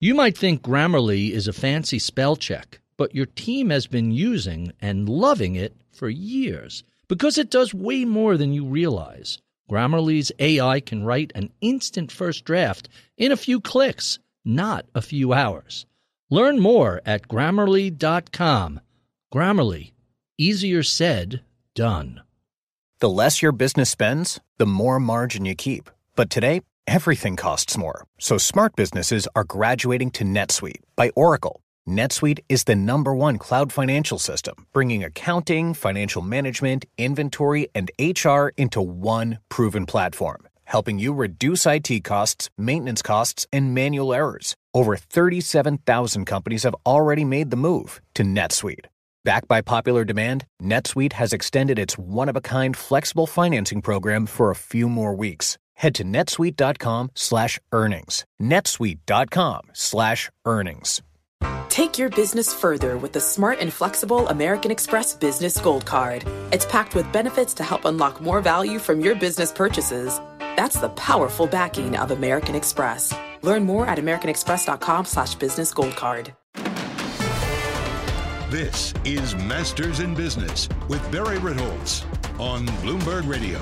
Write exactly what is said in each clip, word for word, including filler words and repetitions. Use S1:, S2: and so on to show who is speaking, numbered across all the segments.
S1: You might think Grammarly is a fancy spell check, but your team has been using and loving it for years because it does way more than you realize. Grammarly's A I can write an instant first draft in a few clicks, not a few hours. Learn more at Grammarly dot com. Grammarly. Easier said, done.
S2: The less your business spends, the more margin you keep. But today, everything costs more. So smart businesses are graduating to NetSuite by Oracle. NetSuite is the number one cloud financial system, bringing accounting, financial management, inventory, and H R into one proven platform, helping you reduce I T costs, maintenance costs, and manual errors. Over thirty-seven thousand companies have already made the move to NetSuite. Backed by popular demand, NetSuite has extended its one-of-a-kind flexible financing program for a few more weeks. Head to netsuite.com slash earnings. netsuite.com slash earnings.
S3: Take your business further with the smart and flexible American Express Business Gold Card. It's packed with benefits to help unlock more value from your business purchases. That's the powerful backing of American Express. Learn more at americanexpress.com slash business gold card.
S4: This is Masters in Business with Barry Ritholtz on Bloomberg Radio.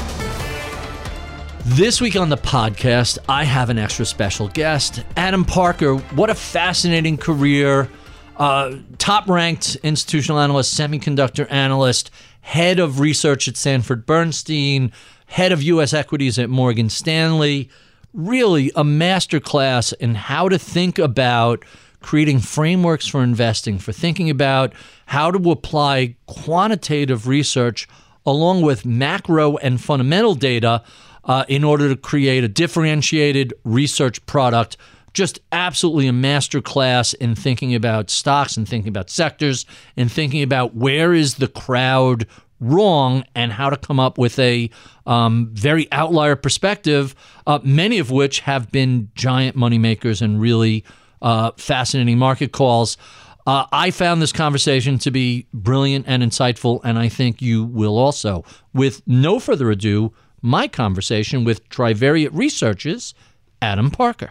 S1: This week on the podcast, I have an extra special guest, Adam Parker. What a fascinating career. Uh, top-ranked institutional analyst, semiconductor analyst, head of research at Sanford Bernstein, head of U S equities at Morgan Stanley. Really a masterclass in how to think about creating frameworks for investing, for thinking about how to apply quantitative research along with macro and fundamental data uh, in order to create a differentiated research product. Just absolutely a masterclass in thinking about stocks and thinking about sectors and thinking about where is the crowd wrong and how to come up with a um, very outlier perspective, uh, many of which have been giant moneymakers and really uh, fascinating market calls. Uh, I found this conversation to be brilliant and insightful, and I think you will also. With no further ado, my conversation with Trivariate Research's Adam Parker.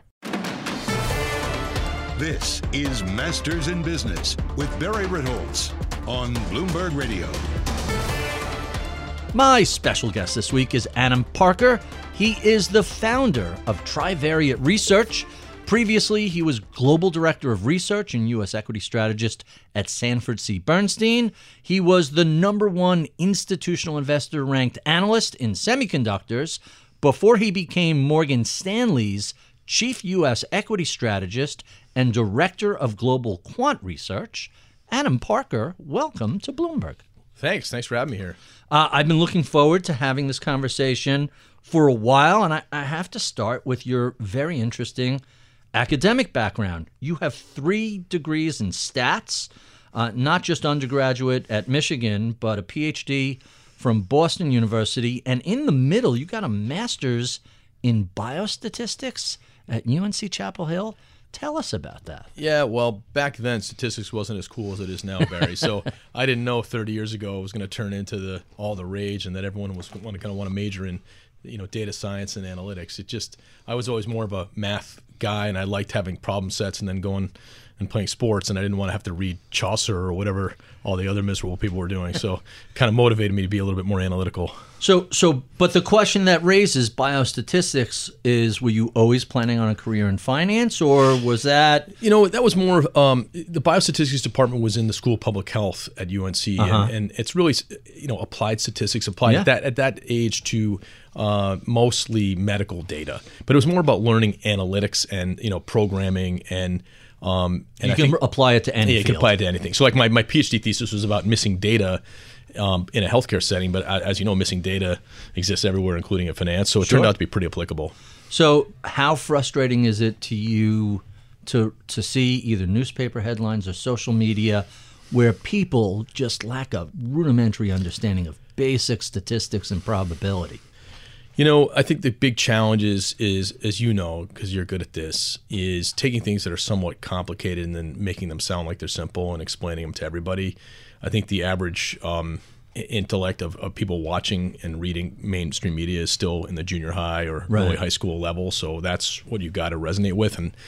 S4: This is Masters in Business with Barry Ritholtz on Bloomberg Radio.
S1: My special guest this week is Adam Parker. He is the founder of Trivariate Research. Previously, he was Global Director of Research and U S Equity Strategist at Sanford C. Bernstein. He was the number one institutional investor ranked analyst in semiconductors before he became Morgan Stanley's Chief U S Equity Strategist and Director of Global Quant Research. Adam Parker, welcome to Bloomberg.
S5: Thanks. Thanks for having me here.
S1: Uh, I've been looking forward to having this conversation for a while, and I, I have to start with your very interesting academic background. You have three degrees in stats, uh, not just undergraduate at Michigan, but a P H D from Boston University, and in the middle, you got a master's in biostatistics at U N C Chapel Hill. Tell us about that.
S5: Yeah, well, back then, statistics wasn't as cool as it is now, Barry. So I didn't know thirty years ago it was going to turn into the all the rage and that everyone was going to kind of want to major in, you know, data science and analytics. It just, I was always more of a math guy, and I liked having problem sets and then going and playing sports, and I didn't want to have to read Chaucer or whatever all the other miserable people were doing. So kind of motivated me to be a little bit more analytical.
S1: So, so, but the question that raises biostatistics is, were you always planning on a career in finance, or was that?
S5: You know, that was more, um, the biostatistics department was in the School of Public Health at U N C, uh-huh. and, and it's really, you know, applied statistics, applied yeah. at that at that age to uh, mostly medical data. But it was more about learning analytics and, you know, programming and Um, and
S1: you
S5: I
S1: can
S5: think,
S1: apply it to any
S5: yeah,
S1: field.
S5: You can apply it to anything. So like my, my PhD thesis was about missing data um, in a healthcare setting, but as you know, missing data exists everywhere, including in finance. So it
S1: Sure.
S5: turned out to be pretty applicable.
S1: So how frustrating is it to you to to see either newspaper headlines or social media where people just lack a rudimentary understanding of basic statistics and probability?
S5: You know, I think the big challenge is, is as you know, because you're good at this, is taking things that are somewhat complicated and then making them sound like they're simple and explaining them to everybody. I think the average um, intellect of, of people watching and reading mainstream media is still in the junior high or
S1: right.
S5: early high school level. So that's what you've got to resonate with. And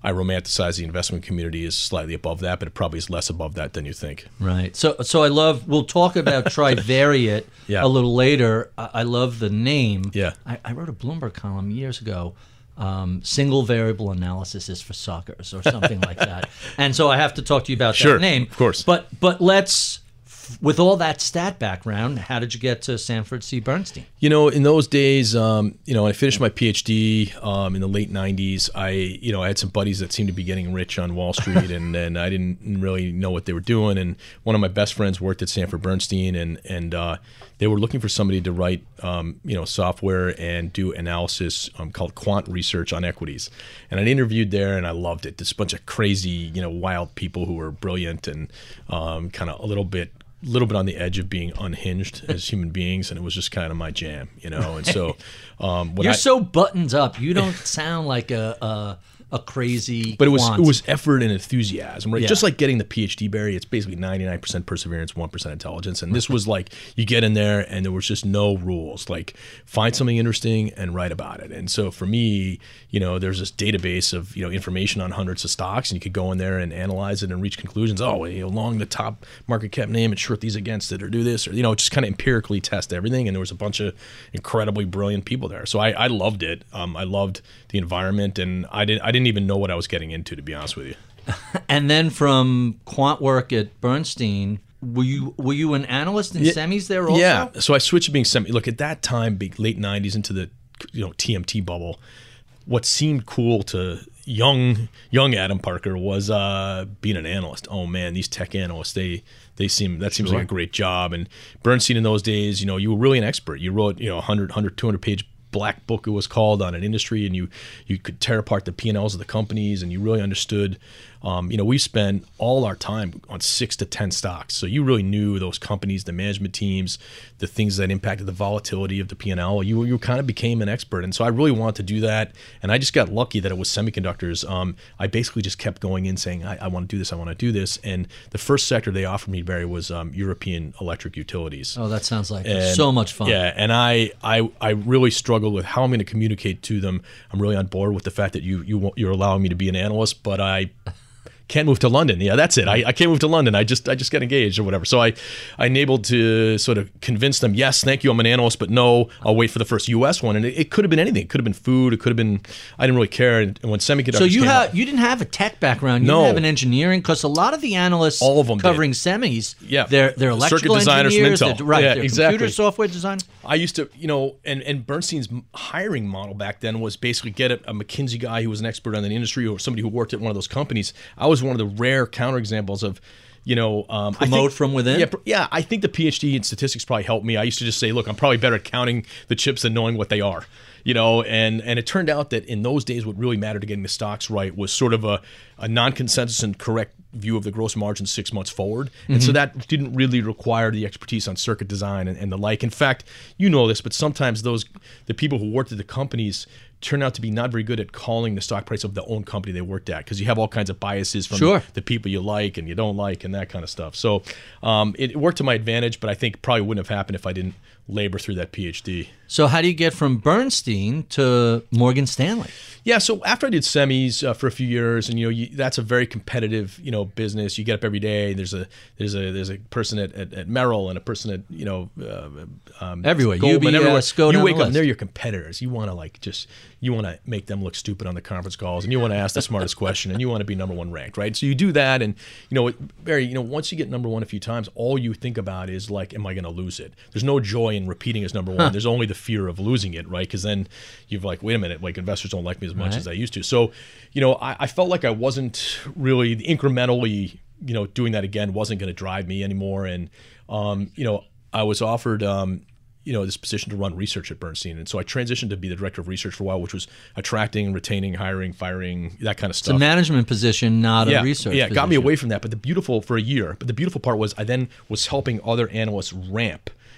S5: I romanticize the investment community as slightly above that, but it probably is less above that than you think.
S1: Right. So, so I love. We'll talk about Trivariate
S5: Yeah.
S1: a little later. I, I love the name.
S5: Yeah.
S1: I, I wrote a Bloomberg column years ago. Um, single variable analysis is for suckers, or something like that. And so I have to talk to you about
S5: Sure,
S1: that name,
S5: of course.
S1: But but let's. With all that stat background, how did you get to Sanford C. Bernstein?
S5: You know, in those days, um, you know, when I finished my PhD um, in the late nineties, I, you know, I had some buddies that seemed to be getting rich on Wall Street, and, and I didn't really know what they were doing. And one of my best friends worked at Sanford Bernstein, and and uh, they were looking for somebody to write, um, you know, software and do analysis um, called quant research on equities. And I interviewed there, and I loved it. This bunch of crazy, you know, wild people who were brilliant and um, kind of a little bit. little bit on the edge of being unhinged as human beings, and it was just kind of my jam, you know. And so, um,
S1: You're
S5: I,
S1: so buttoned up. You don't sound like a a, a crazy.
S5: but it was
S1: quant.
S5: it was effort and enthusiasm, right?
S1: Yeah.
S5: Just like getting the PhD, Barry. It's basically ninety-nine percent perseverance, one percent intelligence. And this was like you get in there, and there was just no rules. Like find something interesting and write about it. And so for me, you know, there's this database of you know information on hundreds of stocks, and you could go in there and analyze it and reach conclusions. Oh, you know, long the top market cap name and short these against it, or do this, or you know, just kind of empirically test everything. And there was a bunch of incredibly brilliant people there, so I, I loved it. Um, I loved the environment, and I didn't I didn't even know what I was getting into, to be honest with you.
S1: And then from quant work at Bernstein, were you were you an analyst in
S5: Yeah,
S1: semis there also?
S5: Yeah. So I switched to being semi. Look, at that time, big late nineties into the you know T M T bubble, what seemed cool to young young Adam Parker was uh, being an analyst. Oh man, these tech analysts, they they seem that seems
S1: Sure.
S5: like a great job. And Bernstein in those days, you know, you were really an expert. You wrote you know one hundred, two hundred page black book, it was called, on an industry, and you you could tear apart the P and Ls of the companies, and you really understood. Um, you know, we spent all our time on six to ten stocks, so you really knew those companies, the management teams, the things that impacted the volatility of the P and L. You you kind of became an expert, and so I really wanted to do that. And I just got lucky that it was semiconductors. Um, I basically just kept going in saying, I, I want to do this, I want to do this. And the first sector they offered me, Barry, was um, European electric utilities.
S1: Oh, that sounds like
S5: And,
S1: so much fun.
S5: Yeah, and I, I I really struggled with how I'm going to communicate to them. I'm really on board with the fact that you you won't- you're allowing me to be an analyst, but I can't move to London. Yeah, that's it. I, I can't move to London. I just I just got engaged or whatever. So I I enabled to sort of convince them, yes, thank you, I'm an analyst, but no, I'll wait for the first U S one. And it, it could have been anything. It could have been food. It could have been, I didn't really care. And when semiconductors
S1: So you
S5: came
S1: have
S5: out-
S1: you didn't have a tech background. You
S5: No.
S1: didn't have an engineering, because a lot of the analysts
S5: All of them
S1: covering semis,
S5: Yeah.
S1: they're they're
S5: Circuit
S1: electrical
S5: designers from
S1: engineers,
S5: Intel.
S1: they're, right?
S5: Yeah,
S1: they're
S5: exactly.
S1: computer software design.
S5: I used to, you know, and, and Bernstein's hiring model back then was basically get a, a McKinsey guy who was an expert on the industry, or somebody who worked at one of those companies. I was one of the rare counterexamples of, you know, um, I
S1: Promote
S5: think-
S1: from within?
S5: Yeah, pr- yeah. I think the PhD in statistics probably helped me. I used to just say, look, I'm probably better at counting the chips than knowing what they are. You know, and and it turned out that in those days, what really mattered to getting the stocks right was sort of a, a non-consensus and correct view of the gross margin six months forward. And so that didn't really require the expertise on circuit design and, and the like. In fact, you know this, but sometimes those the people who worked at the companies turn out to be not very good at calling the stock price of the own company they worked at, because you have all kinds of biases from
S1: Sure.
S5: the people you like and you don't like and that kind of stuff. So um, it, it worked to my advantage, but I think probably wouldn't have happened if I didn't labor through that PhD.
S1: So how do you get from Bernstein to Morgan Stanley?
S5: Yeah, so after I did semis uh, for a few years, and you know you, that's a very competitive you know business. You get up every day. There's a there's a there's a person at, at, at Merrill and a person at you know uh, um,
S1: Everywhere.
S5: Goldman,
S1: U B S,
S5: everywhere.
S1: go
S5: You
S1: down
S5: wake
S1: the
S5: up,
S1: list.
S5: and they're your competitors. You want to like just you want to make them look stupid on the conference calls, and you want to ask the smartest question, and you want to be number one ranked, right? So you do that, and you know, it, Barry, you know, once you get number one a few times, all you think about is like, am I going to lose it? There's no joy in repeating as number one. There's only the fear of losing it, right? Because then you've like, wait a minute, like investors don't like me as much
S1: Right.
S5: as I used to. So, you know, I, I felt like I wasn't really incrementally, you know, doing that again wasn't going to drive me anymore. And, um, you know, I was offered, um, you know, this position to run research at Bernstein. And so I transitioned to be the director of research for a while, which was attracting, retaining, hiring, firing, that kind of
S1: It's
S5: stuff.
S1: a management position, not
S5: yeah,
S1: a research
S5: Yeah, it got me
S1: position.
S5: away from that. But the beautiful, for a year, but the beautiful part was I then was helping other analysts ramp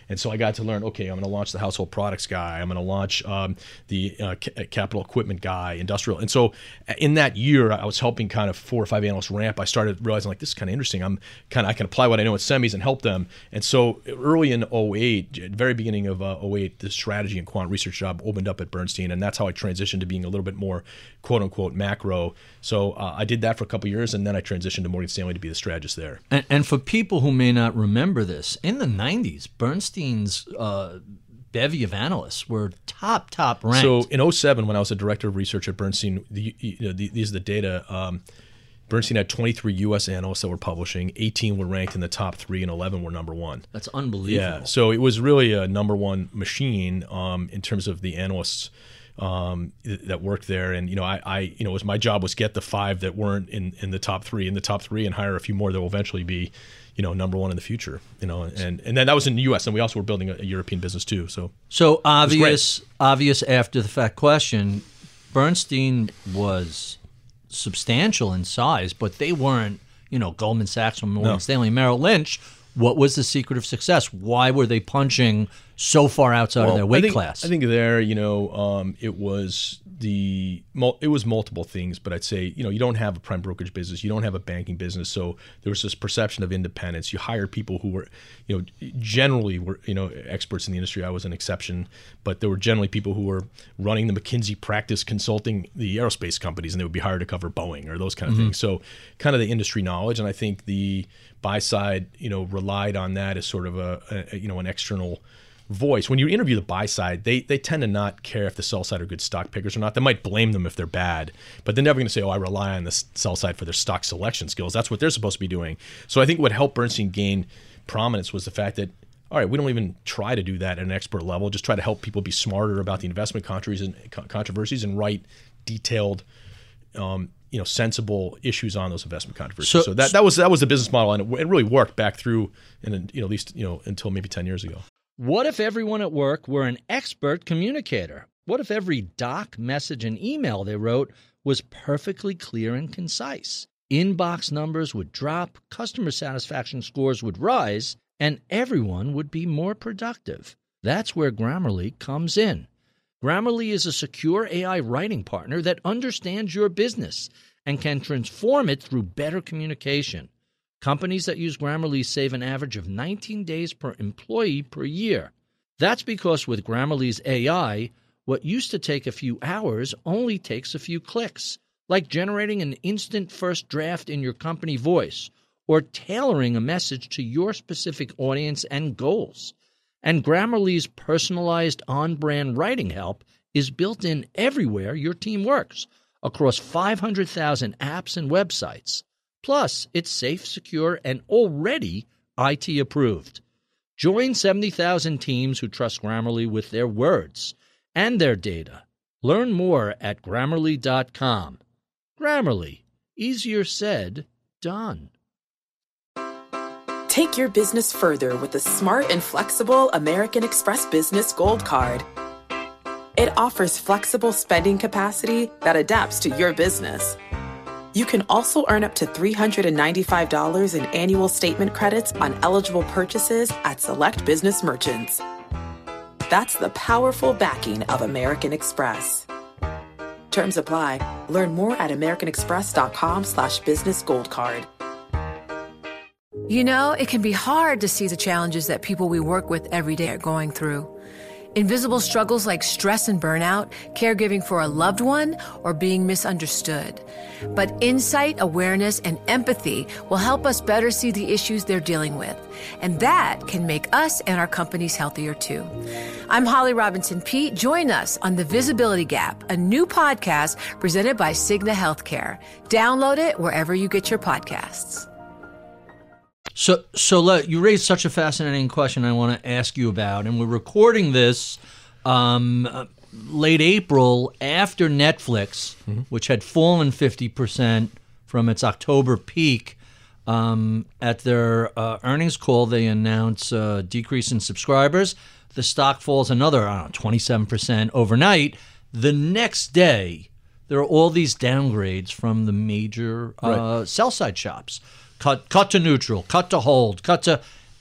S5: And so I got to learn, okay, I'm going to launch the household products guy. I'm going to launch um, the uh, ca- capital equipment guy, industrial. And so in that year, I was helping kind of four or five analysts ramp. I started realizing, like, this is kind of interesting. I'm kind of I can apply what I know at semis and help them. And so early in oh eight, at the very beginning of uh, oh eight, the strategy and quant research job opened up at Bernstein, and that's how I transitioned to being a little bit more quote unquote macro. So uh, I did that for a couple of years, and then I transitioned to Morgan Stanley to be the strategist there.
S1: And, and for people who may not remember this, in the nineties, Bernstein's uh, bevy of analysts were top, top ranked.
S5: So in oh seven, when I was a director of research at Bernstein, the, you know, the, these are the data. Um, Bernstein had twenty-three U S analysts that were publishing. eighteen were ranked in the top three, and eleven were number one.
S1: That's unbelievable.
S5: Yeah, so it was really a number one machine um, in terms of the analysts um, that worked there. And you know, I, I, you know, it was my job was get the five that weren't in, in the top three in the top three, and hire a few more that will eventually be, you know, number one in the future. You know, and and then that was in the U S, and we also were building a, a European business too. So
S1: so obvious, obvious after the fact question. Bernstein was substantial in size, but they weren't, you know, Goldman Sachs or Morgan
S5: No.
S1: Stanley, Merrill Lynch. What was the secret of success? Why were they punching so far outside
S5: well,
S1: of their weight
S5: I think,
S1: class?
S5: I think there, you know, um, it was the it was multiple things, but I'd say, you know, you don't have a prime brokerage business, you don't have a banking business, so there was this perception of independence. You hire people who were, you know, generally were, you know, experts in the industry. I was an exception, but there were generally people who were running the McKinsey practice consulting the aerospace companies, and they would be hired to cover Boeing or those kind of
S1: Mm-hmm.
S5: things. So kind of the industry knowledge, and I think the buy side, you know, relied on that as sort of a, a you know, an external voice. When you interview the buy side, they they tend to not care if the sell side are good stock pickers or not. They might blame them if they're bad, but they're never going to say, oh, I rely on the sell side for their stock selection skills. That's what they're supposed to be doing. So I think what helped Bernstein gain prominence was the fact that, all right, we don't even try to do that at an expert level, just try to help people be smarter about the investment controversies and, controversies and write detailed um, you know, sensible issues on those investment controversies. So,
S1: So-
S5: so that, that was that was the business model, and it, it really worked back through, and you know, at least you know until maybe ten years ago.
S1: What if everyone at work were an expert communicator? What if every doc, message, and email they wrote was perfectly clear and concise? Inbox numbers would drop, customer satisfaction scores would rise, and everyone would be more productive. That's where Grammarly comes in. Grammarly is a secure A I writing partner that understands your business and can transform it through better communication. Companies that use Grammarly save an average of nineteen days per employee per year. That's because with Grammarly's A I, what used to take a few hours only takes a few clicks, like generating an instant first draft in your company voice or tailoring a message to your specific audience and goals. And Grammarly's personalized on-brand writing help is built in everywhere your team works, across five hundred thousand apps and websites. Plus, it's safe, secure, and already I T approved. Join seventy thousand teams who trust Grammarly with their words and their data. Learn more at Grammarly dot com. Grammarly. Easier said, done.
S3: Take your business further with the smart and flexible American Express Business Gold Card. It offers flexible spending capacity that adapts to your business. You can also earn up to three hundred ninety-five dollars in annual statement credits on eligible purchases at select business merchants. That's the powerful backing of American Express. Terms apply. Learn more at americanexpress.com slash business gold card.
S6: You know, it can be hard to see the challenges that people we work with every day are going through. Invisible struggles like stress and burnout, caregiving for a loved one, or being misunderstood. But insight, awareness, and empathy will help us better see the issues they're dealing with. And that can make us and our companies healthier too. I'm Holly Robinson Peete. Join us on The Visibility Gap, a new podcast presented by Cigna Healthcare. Download it wherever you get your podcasts.
S1: So, so let, you raised such a fascinating question I want to ask you about, and we're recording this um, uh, late April after Netflix, mm-hmm. which had fallen fifty percent from its October peak. Um, at their uh, earnings call, they announce a decrease in subscribers. The stock falls another, I don't know, twenty-seven percent overnight. The next day, there are all these downgrades from the major uh,
S5: right.
S1: sell-side shops. Cut cut to neutral, cut to hold, cut to...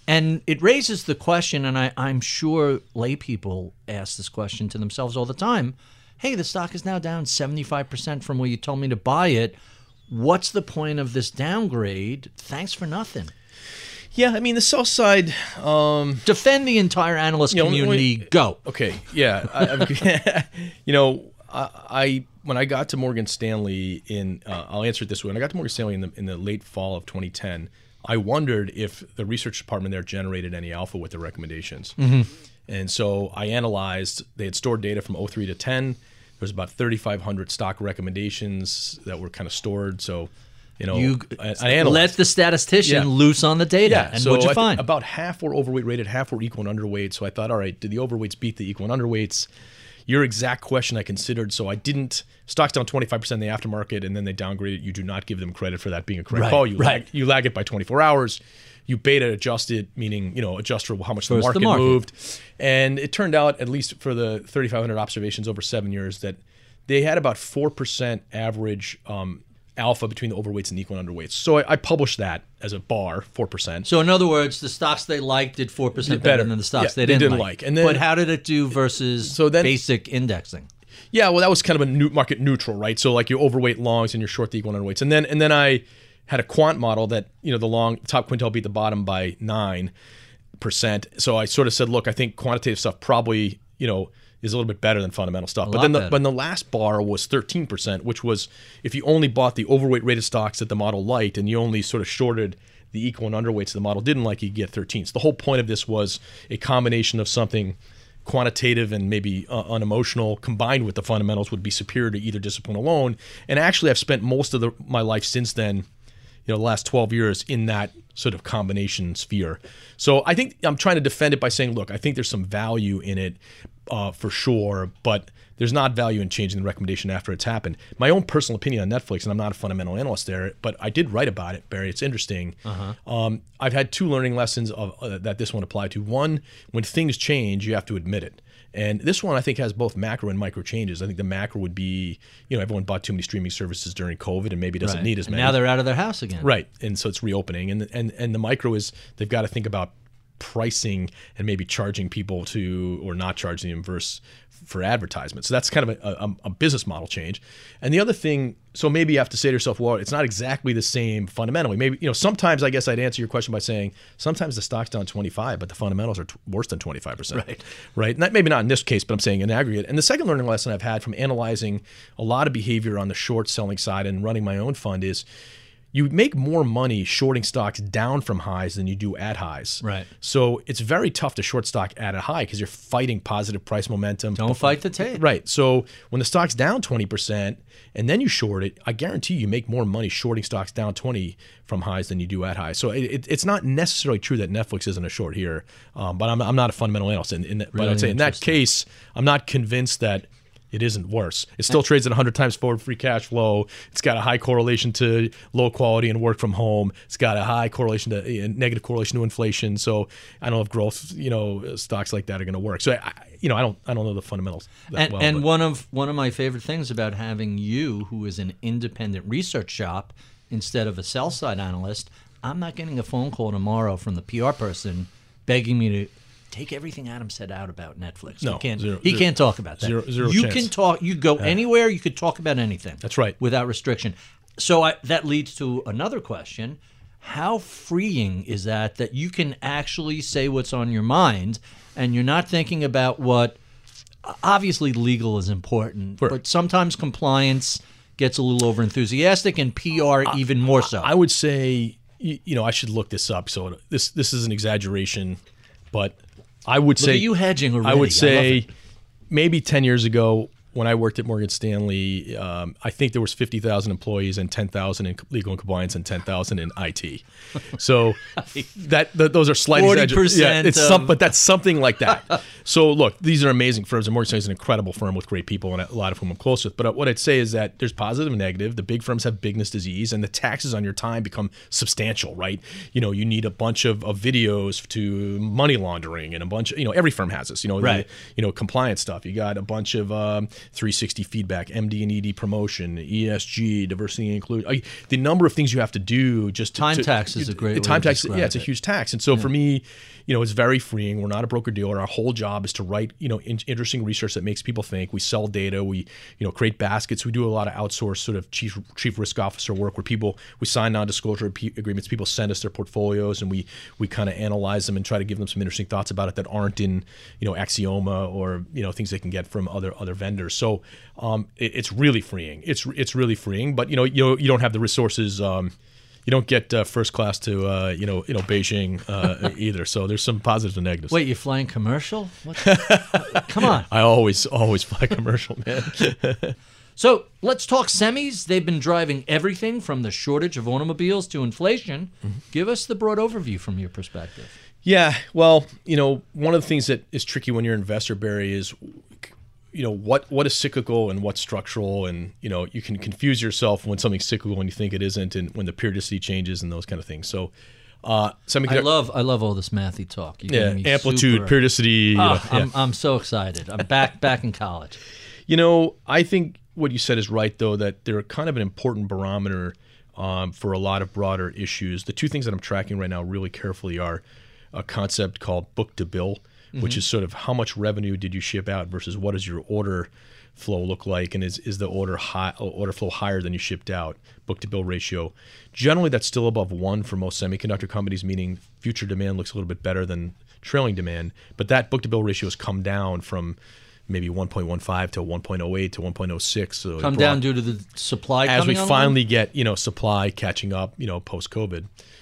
S1: And it raises the question, and I, I'm sure lay people ask this question to themselves all the time. Hey, the stock is now down seventy-five percent from where you told me to buy it. What's the point of this downgrade? Thanks for nothing.
S5: Yeah, I mean, the sell side... Um,
S1: Defend the entire analyst
S5: you know,
S1: community.
S5: when,
S1: Go.
S5: Okay, yeah. I, I, you know, I, I when I got to Morgan Stanley in... Uh, I'll answer it this way. When I got to Morgan Stanley in the, in the late fall of twenty ten... I wondered if the research department there generated any alpha with their recommendations. Mm-hmm. And so I analyzed, they had stored data from oh three to ten. There was about thirty-five hundred stock recommendations that were kind of stored. So, you know,
S1: you
S5: I, I analyzed.
S1: Let the statistician
S5: Yeah.
S1: loose on the data.
S5: Yeah,
S1: and
S5: so
S1: what'd you
S5: I
S1: find?
S5: think about half were overweight rated, half were equal and underweight. So I thought, all right, did the overweights beat the equal and underweights? Your exact question I considered, so I didn't. Stocks down twenty-five percent in the aftermarket, and then they downgraded. You do not give them credit for that being a correct
S1: Right,
S5: call. You
S1: right.
S5: lag, you lag it by twenty-four hours. You beta adjust it, meaning you know adjust for how much the
S1: First
S5: market,
S1: the market.
S5: moved. And it turned out, at least for the thirty-five hundred observations over seven years, that they had about four percent average um, alpha between the overweights and equal and underweights. So I, I published that as a bar, four percent.
S1: So in other words, the stocks they liked did four percent
S5: Did
S1: better
S5: better.
S1: than the stocks
S5: Yeah,
S1: they,
S5: they
S1: didn't,
S5: didn't
S1: like.
S5: like. And then-
S1: but how did it do versus
S5: So then-
S1: basic indexing?
S5: Yeah, well, that was kind of a new market neutral, right? So like your overweight longs and your short the equal and underweights, and then and then I had a quant model that you know the long top quintile beat the bottom by nine percent. So I sort of said, look, I think quantitative stuff probably you know is a little bit better than fundamental stuff.
S1: A
S5: But
S1: lot
S5: then the,
S1: better.
S5: but the last bar was thirteen percent, which was if you only bought the overweight rated stocks that the model liked and you only sort of shorted the equal and underweights the model didn't like, you get thirteen. So the whole point of this was a combination of something quantitative and maybe uh, unemotional combined with the fundamentals would be superior to either discipline alone. And actually, I've spent most of the, my life since then, you know, the last twelve years in that sort of combination sphere. So I think I'm trying to defend it by saying, look, I think there's some value in it uh, for sure, but there's not value in changing the recommendation after it's happened. My own personal opinion on Netflix, and I'm not a fundamental analyst there, but I did write about it, Barry. It's interesting. Uh-huh. Um, I've had two learning lessons of, uh, that this one applied to. One, when things change, you have to admit it. And this one, I think, has both macro and micro changes. I think the macro would be, you know, everyone bought too many streaming services during COVID and maybe doesn't
S1: Right.
S5: need as
S1: And
S5: many.
S1: now they're out of their house again.
S5: Right. And so it's reopening. And, and, and the micro is they've got to think about pricing and maybe charging people to or not charging them versus for advertisement. So that's kind of a, a, a business model change. And the other thing, so maybe you have to say to yourself, well, it's not exactly the same fundamentally. Maybe, you know, sometimes I guess I'd answer your question by saying sometimes the stock's down twenty-five, but the fundamentals are t- worse than twenty-five percent.
S1: Right.
S5: Right. Not, maybe not in this case, but I'm saying in aggregate. And the second learning lesson I've had from analyzing a lot of behavior on the short selling side and running my own fund is you make more money shorting stocks down from highs than you do at highs.
S1: Right.
S5: So it's very tough to short stock at a high because you're fighting positive price momentum.
S1: Don't fight the tape.
S5: Right. So when the stock's down twenty percent and then you short it, I guarantee you make more money shorting stocks down twenty from highs than you do at highs. So it, it, it's not necessarily true that Netflix isn't a short here, um, but I'm, I'm not a fundamental analyst. In, in that, but
S1: Really
S5: I'd say in that
S1: interesting.
S5: case, I'm not convinced that it isn't worse. It still trades at one hundred times forward free cash flow. It's got a high correlation to low quality and work from home. It's got a high correlation to uh, negative correlation to inflation. So I don't know if growth, you know, stocks like that are going to work. So I, you know, I don't, I don't know the fundamentals that
S1: And,
S5: well.
S1: and
S5: but-
S1: one of one of my favorite things about having you, who is an independent research shop, instead of a sell side analyst, I'm not getting a phone call tomorrow from the P R person begging me to take everything Adam said out about Netflix.
S5: No,
S1: he can't.
S5: zero-
S1: he
S5: zero-
S1: can't talk about that.
S5: zero- zero
S1: you
S5: chance.
S1: can talk. You go anywhere. You could talk about anything.
S5: That's right.
S1: Without restriction. So I, that leads to another question. How freeing is that, that you can actually say what's on your mind and you're not thinking about what, obviously legal is important,
S5: Sure.
S1: but sometimes compliance gets a little over enthusiastic and P R even more so.
S5: I would say, you, you know, I should look this up. So this this is an exaggeration, but I would
S1: Look
S5: say
S1: at you hedging already.
S5: I
S1: I
S5: would
S1: love
S5: say
S1: it.
S5: maybe ten years ago when I worked at Morgan Stanley, um, I think there was fifty thousand employees and ten thousand in legal and compliance and ten thousand in I T. So that, that those are slight
S1: forty
S5: exaggerations. Yeah,
S1: percent
S5: it's some,
S1: of-
S5: but that's something like that. So look, these are amazing firms, and Morgan Stanley is an incredible firm with great people, and a lot of whom I'm close with. But what I'd say is that there's positive and negative. The big firms have bigness disease, and the taxes on your time become substantial, right? You know, you need a bunch of, of videos to money laundering, and a bunch of, you know, every firm has this. You know,
S1: Right.
S5: the, you know, compliance stuff. You got a bunch of um, three sixty feedback, M D and E D promotion, E S G, diversity and inclusion. I, the number of things you have to do just to,
S1: time
S5: to,
S1: tax is a great
S5: time
S1: way to
S5: tax.
S1: describe
S5: Yeah, it's a
S1: it.
S5: huge tax, and so yeah. for me, you know, it's very freeing. We're not a broker dealer. Our whole job is to write, you know, in, interesting research that makes people think. We sell data. We, you know, create baskets. We do a lot of outsourced sort of chief chief risk officer work where people we sign non-disclosure agreements. People send us their portfolios, and we we kind of analyze them and try to give them some interesting thoughts about it that aren't in, you know, Axioma or you know things they can get from other other vendors. So um, it, it's really freeing. It's it's really freeing. But you know, you you don't have the resources. Um, You don't get uh, first class to uh, you know you know Beijing uh, either. So there's some positives and negatives.
S1: Wait, you're flying commercial? What? Come on.
S5: I always always fly commercial, man.
S1: So let's talk semis. They've been driving everything from the shortage of automobiles to inflation. Mm-hmm. Give us the broad overview from your perspective.
S5: Yeah, well, you know, one of the things that is tricky when you're an investor, Barry, is you know what what is cyclical and what's structural, and you know you can confuse yourself when something's cyclical and you think it isn't, and when the periodicity changes and those kind of things. So, uh,
S1: I love I love all this mathy talk. You're
S5: yeah,
S1: me
S5: amplitude,
S1: super...
S5: periodicity. You
S1: oh,
S5: know, yeah.
S1: I'm I'm so excited. I'm back back in college.
S5: You know, I think what you said is right, though, that they're kind of an important barometer um, for a lot of broader issues. The two things that I'm tracking right now really carefully are a concept called book to bill, mm-hmm. which is sort of how much revenue did you ship out versus what does your order flow look like, and is is the order high, order flow higher than you shipped out? Book to bill ratio. Generally, that's still above one for most semiconductor companies, meaning future demand looks a little bit better than trailing demand. But that book to bill ratio has come down from maybe one point one five to one point oh eight to one point oh six. So
S1: come down due to the supply
S5: as
S1: coming
S5: we
S1: online?
S5: finally get you know supply catching up, you know, post COVID.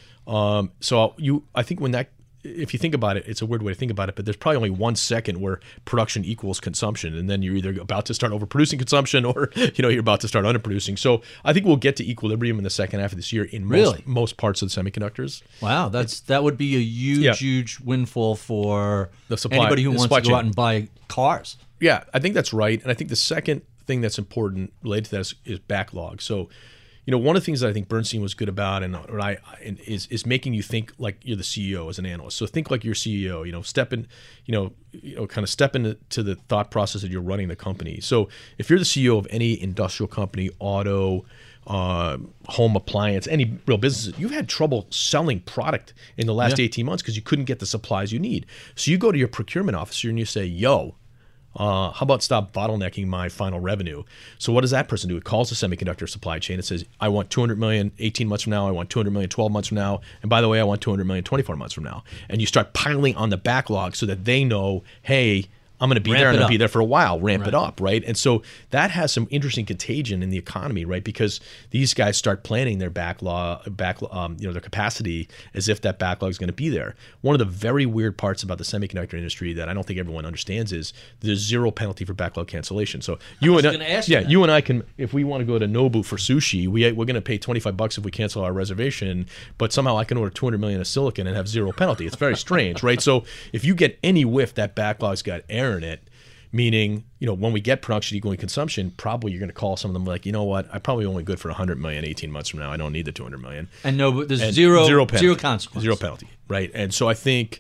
S5: Um, so you, I think when that, if you think about it, it's a weird way to think about it, but there's probably only one second where production equals consumption, and then you're either about to start overproducing consumption or you know you're about to start underproducing. So I think we'll get to equilibrium in the second half of this year in most,
S1: really?
S5: most parts of the semiconductors.
S1: Wow, that's that would be a huge, yeah. huge windfall for
S5: the supply,
S1: anybody who
S5: the
S1: wants to go
S5: chain.
S1: out and buy cars.
S5: Yeah, I think that's right, and I think the second thing that's important related to that is, is backlog. So. You know, one of the things that I think Bernstein was good about, and what I and is is making you think like you're the C E O as an analyst. So think like you're C E O. You know, step in, you know, you know, kind of step into the thought process that you're running the company. So if you're the C E O of any industrial company, auto, uh, home appliance, any real businesses, you've had trouble selling product in the last yeah. eighteen months because you couldn't get the supplies you need. So you go to your procurement officer and you say, "Yo." Uh, how about stop bottlenecking my final revenue? So what does that person do? It calls the semiconductor supply chain. It says, I want two hundred million eighteen months from now. I want two hundred million twelve months from now. And by the way, I want two hundred million twenty-four months from now. And you start piling on the backlog so that they know, hey, I'm going to be
S1: Ramp
S5: there and
S1: it
S5: I'll
S1: up.
S5: be there for a while. Ramp
S1: Right.
S5: it up, right? And so that has some interesting contagion in the economy, right? Because these guys start planning their backlog, back, um, you know, their capacity as if that backlog is going to be there. One of the very weird parts about the semiconductor industry that I don't think everyone understands is there's zero penalty for backlog cancellation. So you
S1: was
S5: and
S1: gonna ask you
S5: yeah,
S1: that.
S5: you and I can, if we want to go to Nobu for sushi, we we're going to pay twenty-five bucks if we cancel our reservation. But somehow I can order two hundred million of silicon and have zero penalty. It's very strange, right? So if you get any whiff that backlog's got air in it. Meaning, you know, when we get production equaling consumption, probably you're going to call some of them like, you know what, I'm probably only good for one hundred million eighteen months from now. I don't need the two hundred million.
S1: And no, but there's
S5: And
S1: zero,
S5: zero, penalty,
S1: zero consequence.
S5: Zero penalty, right? And so I think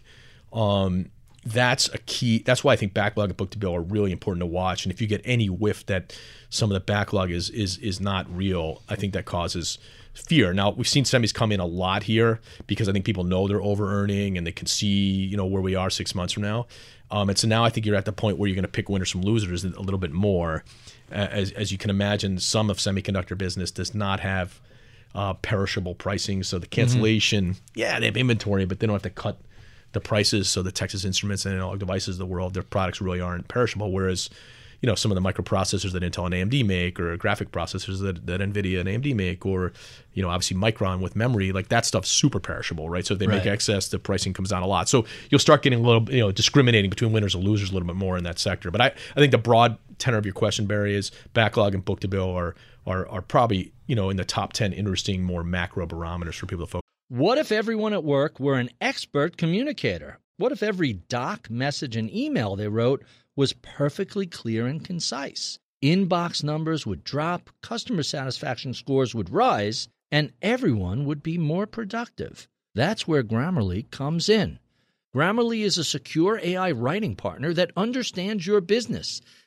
S5: um, that's a key. That's why I think backlog and book to bill are really important to watch. And if you get any whiff that some of the backlog is is is not real, I think that causes fear. Now, we've seen semis come in a lot here because I think people know they're over-earning and they can see, you know, where we are six months from now. Um, and so now I think you're at the point where you're going to pick winners from losers a little bit more. Uh, as, as you can imagine, some of semiconductor business does not have uh, perishable pricing. So the cancellation, mm-hmm. yeah, they have inventory, but they don't have to cut the prices. So the Texas Instruments and Analog Devices of the world, their products really aren't perishable. Whereas, you know, some of the microprocessors that Intel and A M D make, or graphic processors that, that NVIDIA and A M D make, or, you know, obviously Micron with memory, like that stuff's super perishable, right? So if they
S1: Right.
S5: make excess, the pricing comes down a lot. So you'll start getting a little, you know, discriminating between winners and losers a little bit more in that sector. But I, I think the broad tenor of your question, Barry, is backlog and book to bill are, are, are probably, you know, in the top ten interesting, more macro barometers for people to focus.
S1: What if everyone at work were an expert communicator? What if every doc, message, and email they wrote was perfectly clear and concise? Inbox numbers would drop, customer satisfaction scores would rise, and everyone would be more productive. That's where Grammarly comes in. Grammarly is a secure A I writing partner that understands your business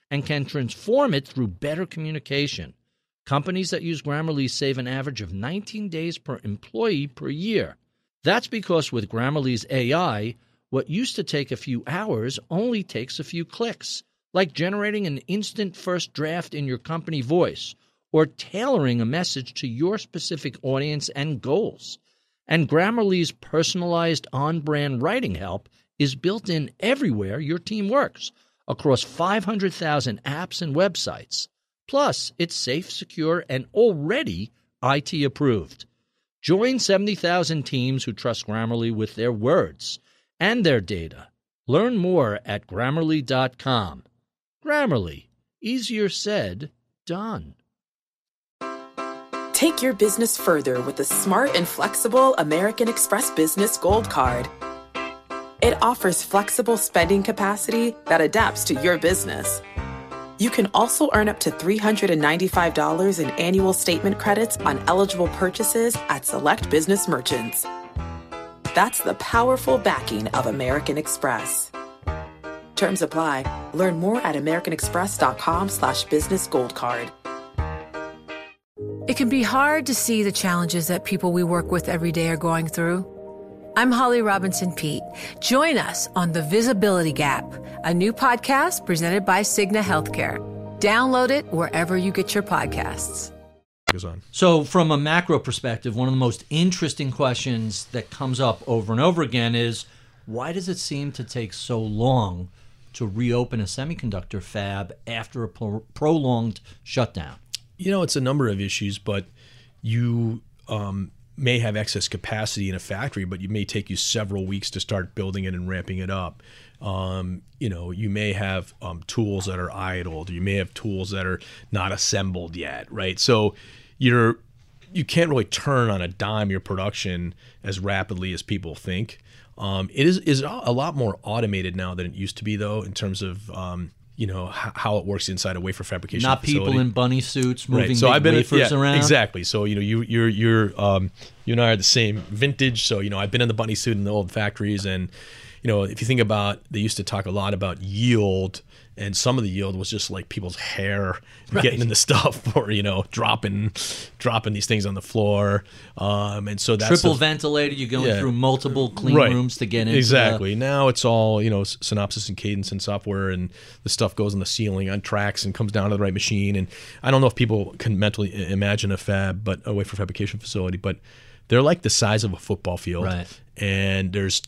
S1: and can transform it through better communication. Companies that use Grammarly save an average of nineteen days per employee per year. That's because with Grammarly's A I, what used to take a few hours only takes a few clicks, like generating an instant first draft in your company voice or tailoring a message to your specific audience and goals. And Grammarly's personalized on-brand writing help is built in everywhere your team works, across five hundred thousand apps and websites. Plus, it's safe, secure, and already I T approved. Join seventy thousand teams who trust Grammarly with their words and their data. Learn more at Grammarly dot com. Grammarly. Easier said, done.
S3: Take your business further with the smart and flexible American Express Business Gold Card. It offers flexible spending capacity that adapts to your business. You can also earn up to three hundred ninety-five dollars in annual statement credits on eligible purchases at select business merchants. That's the powerful backing of American Express. Terms apply. Learn more at americanexpress.com slash business gold card.
S6: It can be hard to see the challenges that people we work with every day are going through. I'm Holly Robinson Pete. Join us on The Visibility Gap, a new podcast presented by Cigna Healthcare. Download it wherever you get your podcasts.
S5: Goes on.
S1: So from a macro perspective, one of the most interesting questions that comes up over and over again is, why does it seem to take so long to reopen a semiconductor fab after a pro- prolonged shutdown?
S5: You know, it's a number of issues, but you um, may have excess capacity in a factory, but it may take you several weeks to start building it and ramping it up. Um, you know, you may have um, tools that are idled. You may have tools that are not assembled yet, right? So you're you can't really turn on a dime your production as rapidly as people think. Um, it is is a lot more automated now than it used to be, though, in terms of um, you know h- how it works inside a wafer fabrication
S1: Not
S5: facility.
S1: people in bunny suits moving
S5: right. so
S1: big
S5: I've been,
S1: wafers
S5: yeah,
S1: around.
S5: Exactly. So you know you you're you're um, you and I are the same vintage. So you know I've been in the bunny suit in the old factories, and you know if you think about, they used to talk a lot about yield. And some of the yield was just like people's hair
S1: Right.
S5: getting in the stuff, or you know, dropping, dropping these things on the floor. Um, and so that's
S1: Triple
S5: a,
S1: ventilated. You're going
S5: yeah.
S1: through multiple clean
S5: right.
S1: rooms to get into
S5: exactly.
S1: the-
S5: Now it's all you know, Synopsys and Cadence and software, and the stuff goes on the ceiling on tracks and comes down to the right machine. And I don't know if people can mentally imagine a fab, but a wafer fabrication facility, but they're like the size of a football field,
S1: Right.
S5: and there's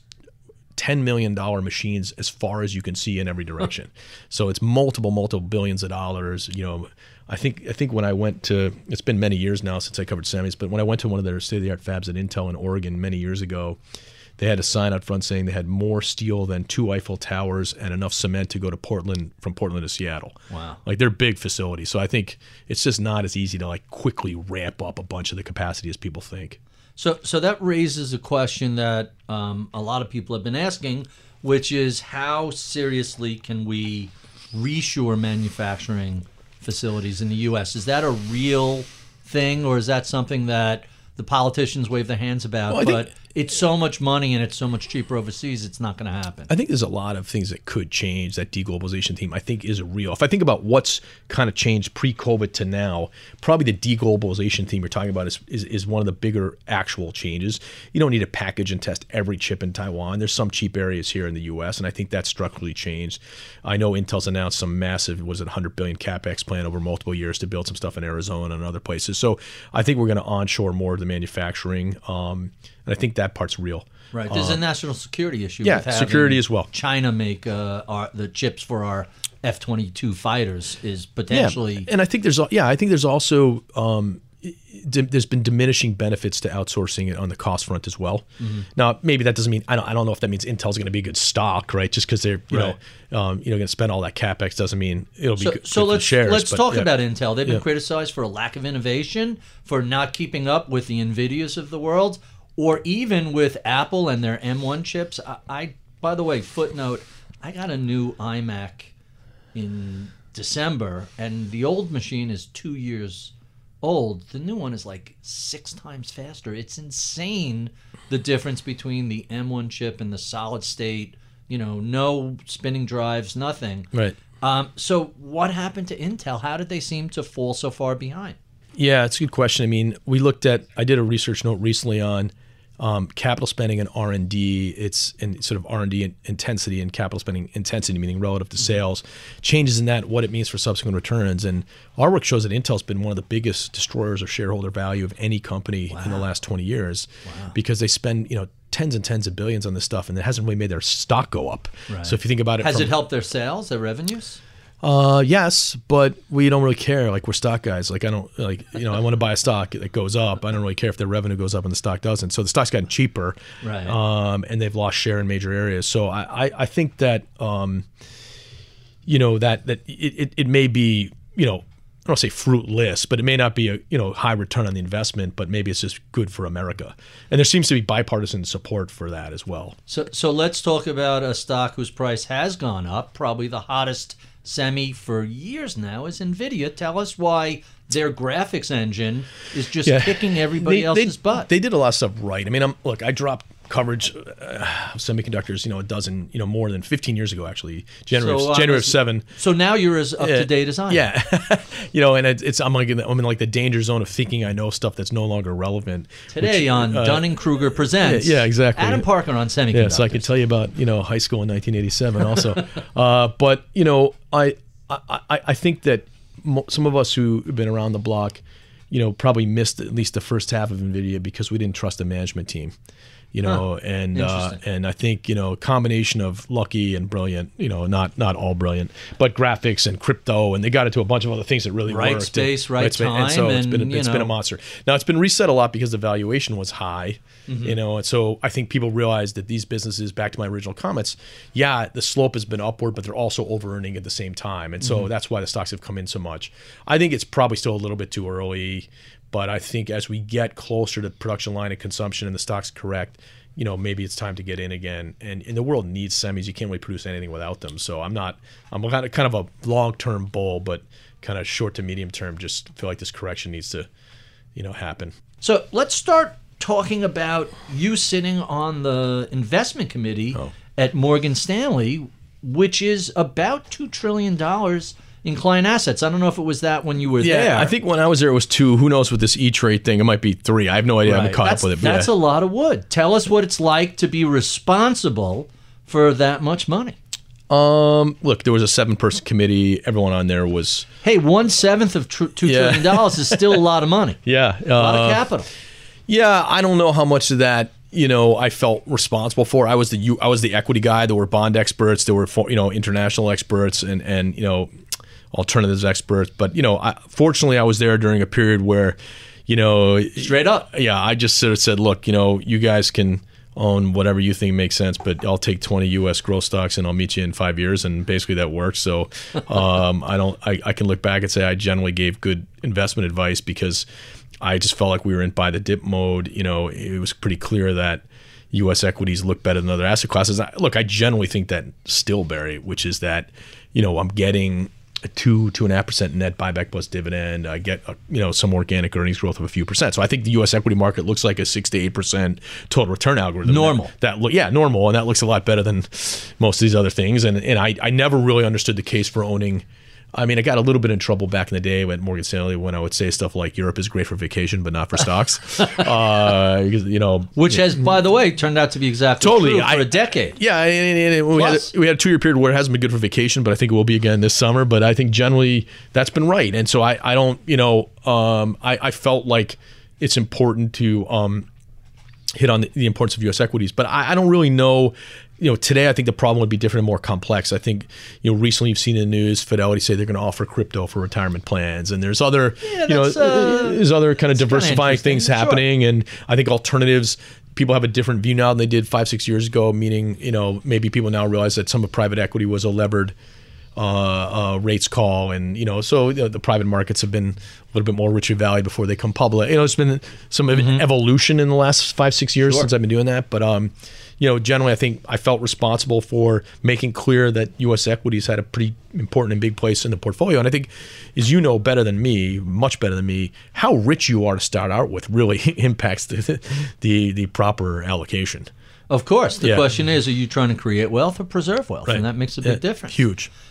S5: ten million dollars machines as far as you can see in every direction. So it's multiple, multiple billions of dollars. You know, I think I think when I went to, it's been many years now since I covered semis, but when I went to one of their state-of-the-art fabs at Intel in Oregon many years ago, they had a sign out front saying they had more steel than two Eiffel Towers and enough cement to go to Portland, from Portland to Seattle.
S1: Wow.
S5: Like, they're big facilities. So I think it's just not as easy to like quickly ramp up a bunch of the capacity as people think.
S1: So, so that raises a question that um, a lot of people have been asking, which is how seriously can we reshore manufacturing facilities in the U S? Is that a real thing, or is that something that the politicians wave their hands about?
S5: Well, I
S1: but
S5: think-
S1: it's so much money and it's so much cheaper overseas, it's not going to happen.
S5: I think there's a lot of things that could change. That deglobalization theme, I think, is real. If I think about what's kind of changed pre-COVID to now, probably the deglobalization theme you're talking about is, is is one of the bigger actual changes. You don't need to package and test every chip in Taiwan. There's some cheap areas here in the U S, and I think that's structurally changed. I know Intel's announced some massive, was it one hundred billion CapEx plan over multiple years to build some stuff in Arizona and other places. So I think we're going to onshore more of the manufacturing, um, and I think that part's real.
S1: Right. There's a national security issue.
S5: yeah,
S1: with having
S5: security as well.
S1: China make uh, our, the chips for our F twenty-two fighters is potentially.
S5: Yeah. And I think there's yeah, I think there's also um, d- there's been diminishing benefits to outsourcing it on the cost front as well. Mm-hmm. Now, maybe that doesn't mean I don't I don't know if that means Intel's going to be a good stock, right? Just because they're you
S1: Right.
S5: know um, you know going to spend all that capex doesn't mean it'll be
S1: So,
S5: good,
S1: so
S5: good for
S1: let's
S5: shares.
S1: let's
S5: but,
S1: talk
S5: yeah.
S1: about Intel. They've been
S5: Yeah.
S1: criticized for a lack of innovation, for not keeping up with the Nvidias of the world, or even with Apple and their M one chips. I, I by the way, footnote, I got a new iMac in December, and the old machine is two years old. The new one is like six times faster. It's insane, the difference between the M one chip and the solid state. You know, no spinning drives, nothing.
S5: Right.
S1: Um, so what happened to Intel? How did they seem to fall so far behind?
S5: Yeah, it's a good question. I mean, we looked at, I did a research note recently on um, capital spending and R and D. It's in sort of R and D in- intensity and capital spending intensity, meaning relative to sales, changes in that, what it means for subsequent returns. And our work shows that Intel's been one of the biggest destroyers of shareholder value of any company wow. in the last twenty years wow. because they spend, you know, tens and tens of billions on this stuff, and it hasn't really made their stock go up. Right. So if you think about it,
S1: has
S5: from,
S1: it helped their sales, their revenues?
S5: Uh, yes, but we don't really care. Like, we're stock guys. Like, I don't like, you know, I want to buy a stock that goes up. I don't really care if their revenue goes up and the stock doesn't. So the stock's gotten cheaper,
S1: right?
S5: Um, and they've lost share in major areas. So I, I, I think that, um, you know, that that it, it, it may be, you know, I don't want to say fruitless, but it may not be a, you know, high return on the investment, but maybe it's just good for America. And there seems to be bipartisan support for that as well.
S1: So, so let's talk about a stock whose price has gone up, probably the hottest semi for years now is NVIDIA. Tell us why their graphics engine is just yeah. kicking everybody
S5: they,
S1: else's
S5: they,
S1: butt.
S5: They did a lot of stuff right. I mean, I'm, look, I dropped coverage uh, of semiconductors, you know, a dozen, you know, more than fifteen years ago, actually. January,
S1: so,
S5: of, January
S1: uh,
S5: of seven.
S1: So now you're as up to date as I am.
S5: Yeah, you know, and it, it's I'm like in the, I'm in like the danger zone of thinking I know stuff that's no longer relevant.
S1: Today
S5: which,
S1: on
S5: uh,
S1: Dunning Kruger presents.
S5: Yeah, yeah, exactly.
S1: Adam Parker on semiconductors.
S5: Yeah, so I can tell you about you know high school in nineteen eighty-seven also, uh, but you know I I I think that mo- some of us who have been around the block, you know, probably missed at least the first half of NVIDIA because we didn't trust the management team. You know, huh. and uh, and I think, you know, a combination of lucky and brilliant, you know, not not all brilliant, but graphics and crypto, and they got into a bunch of other things that really
S1: right
S5: worked.
S1: Space, right, right
S5: time,
S1: time,
S5: and so it's
S1: and,
S5: been it's
S1: know.
S5: been a monster. Now it's been reset a lot because the valuation was high, mm-hmm. you know, and so I think people realize that these businesses, back to my original comments, yeah, the slope has been upward, but they're also over earning at the same time, and so mm-hmm. that's why the stocks have come in so much. I think it's probably still a little bit too early, but I think as we get closer to production line and consumption and the stock's correct, you know, maybe it's time to get in again. And, and the world needs semis. You can't really produce anything without them. So I'm not, I'm kind of, kind of a long-term bull, but kind of short to medium term, just feel like this correction needs to, you know, happen.
S1: So let's start talking about you sitting on the investment committee oh. at Morgan Stanley, which is about two trillion dollars in client assets. I don't know if it was that when you were
S5: yeah,
S1: there.
S5: I think when I was there it was two. Who knows with this E-Trade thing? It might be three. I have no idea.
S1: Right.
S5: I haven't caught
S1: that's,
S5: up with it.
S1: That's
S5: yeah.
S1: a lot of wood. Tell us what it's like to be responsible for that much money.
S5: Um, look, there was a seven-person committee. Everyone on there was...
S1: Hey, one-seventh of tr- two
S5: yeah.
S1: trillion dollars is still a lot of money.
S5: Yeah.
S1: A lot
S5: uh,
S1: of capital.
S5: Yeah, I don't know how much of that, you know, I felt responsible for. I was the I was the equity guy. There were bond experts. There were, you know, international experts and, and you know, alternatives experts. But, you know, I, fortunately, I was there during a period where, you know...
S1: Straight up.
S5: Yeah, I just sort of said, look, you know, you guys can own whatever you think makes sense, but I'll take twenty U S growth stocks and I'll meet you in five years. And basically that works. So um, I don't. I, I can look back and say I generally gave good investment advice because I just felt like we were in buy the dip mode. You know, it was pretty clear that U S equities look better than other asset classes. I, look, I generally think that still, Barry, which is that, you know, I'm getting a two, two and a half percent net buyback plus dividend. I get, a, you know, some organic earnings growth of a few percent. So I think the U S equity market looks like a six to eight percent total return algorithm.
S1: Normal.
S5: That, that look, yeah, normal, and that looks a lot better than most of these other things. And and I, I never really understood the case for owning. I mean, I got a little bit in trouble back in the day at Morgan Stanley when I would say stuff like Europe is great for vacation, but not for stocks. uh, you know,
S1: which has, by the way, turned out to be exactly
S5: totally
S1: true for
S5: I,
S1: a decade.
S5: Yeah, and, and, and we, had a, we had a two-year period where it hasn't been good for vacation, but I think it will be again this summer. But I think generally that's been right, and so I, I don't, you know, um, I, I felt like it's important to um, hit on the, the importance of U S equities, but I, I don't really know. You know, today I think the problem would be different and more complex. I think, you know, recently you've seen in the news Fidelity say they're going to offer crypto for retirement plans, and there's other,
S1: yeah,
S5: you know,
S1: uh,
S5: there's other kind of diversifying things
S1: sure.
S5: happening, and I think alternatives. People have a different view now than they did five, six years ago. Meaning, you know, maybe people now realize that some of private equity was a levered uh, uh, rates call, and you know, so you know, the private markets have been a little bit more richly valued before they come public. You know, it's been some mm-hmm. evolution in the last five, six years sure. since I've been doing that, but um. You know, generally, I think I felt responsible for making clear that U S equities had a pretty important and big place in the portfolio. And I think, as you know better than me, much better than me, how rich you are to start out with really impacts the the, the proper allocation.
S1: Of course. The
S5: yeah.
S1: question is, are you trying to create wealth or preserve wealth?
S5: Right.
S1: And that makes a big
S5: yeah.
S1: difference.
S5: Huge.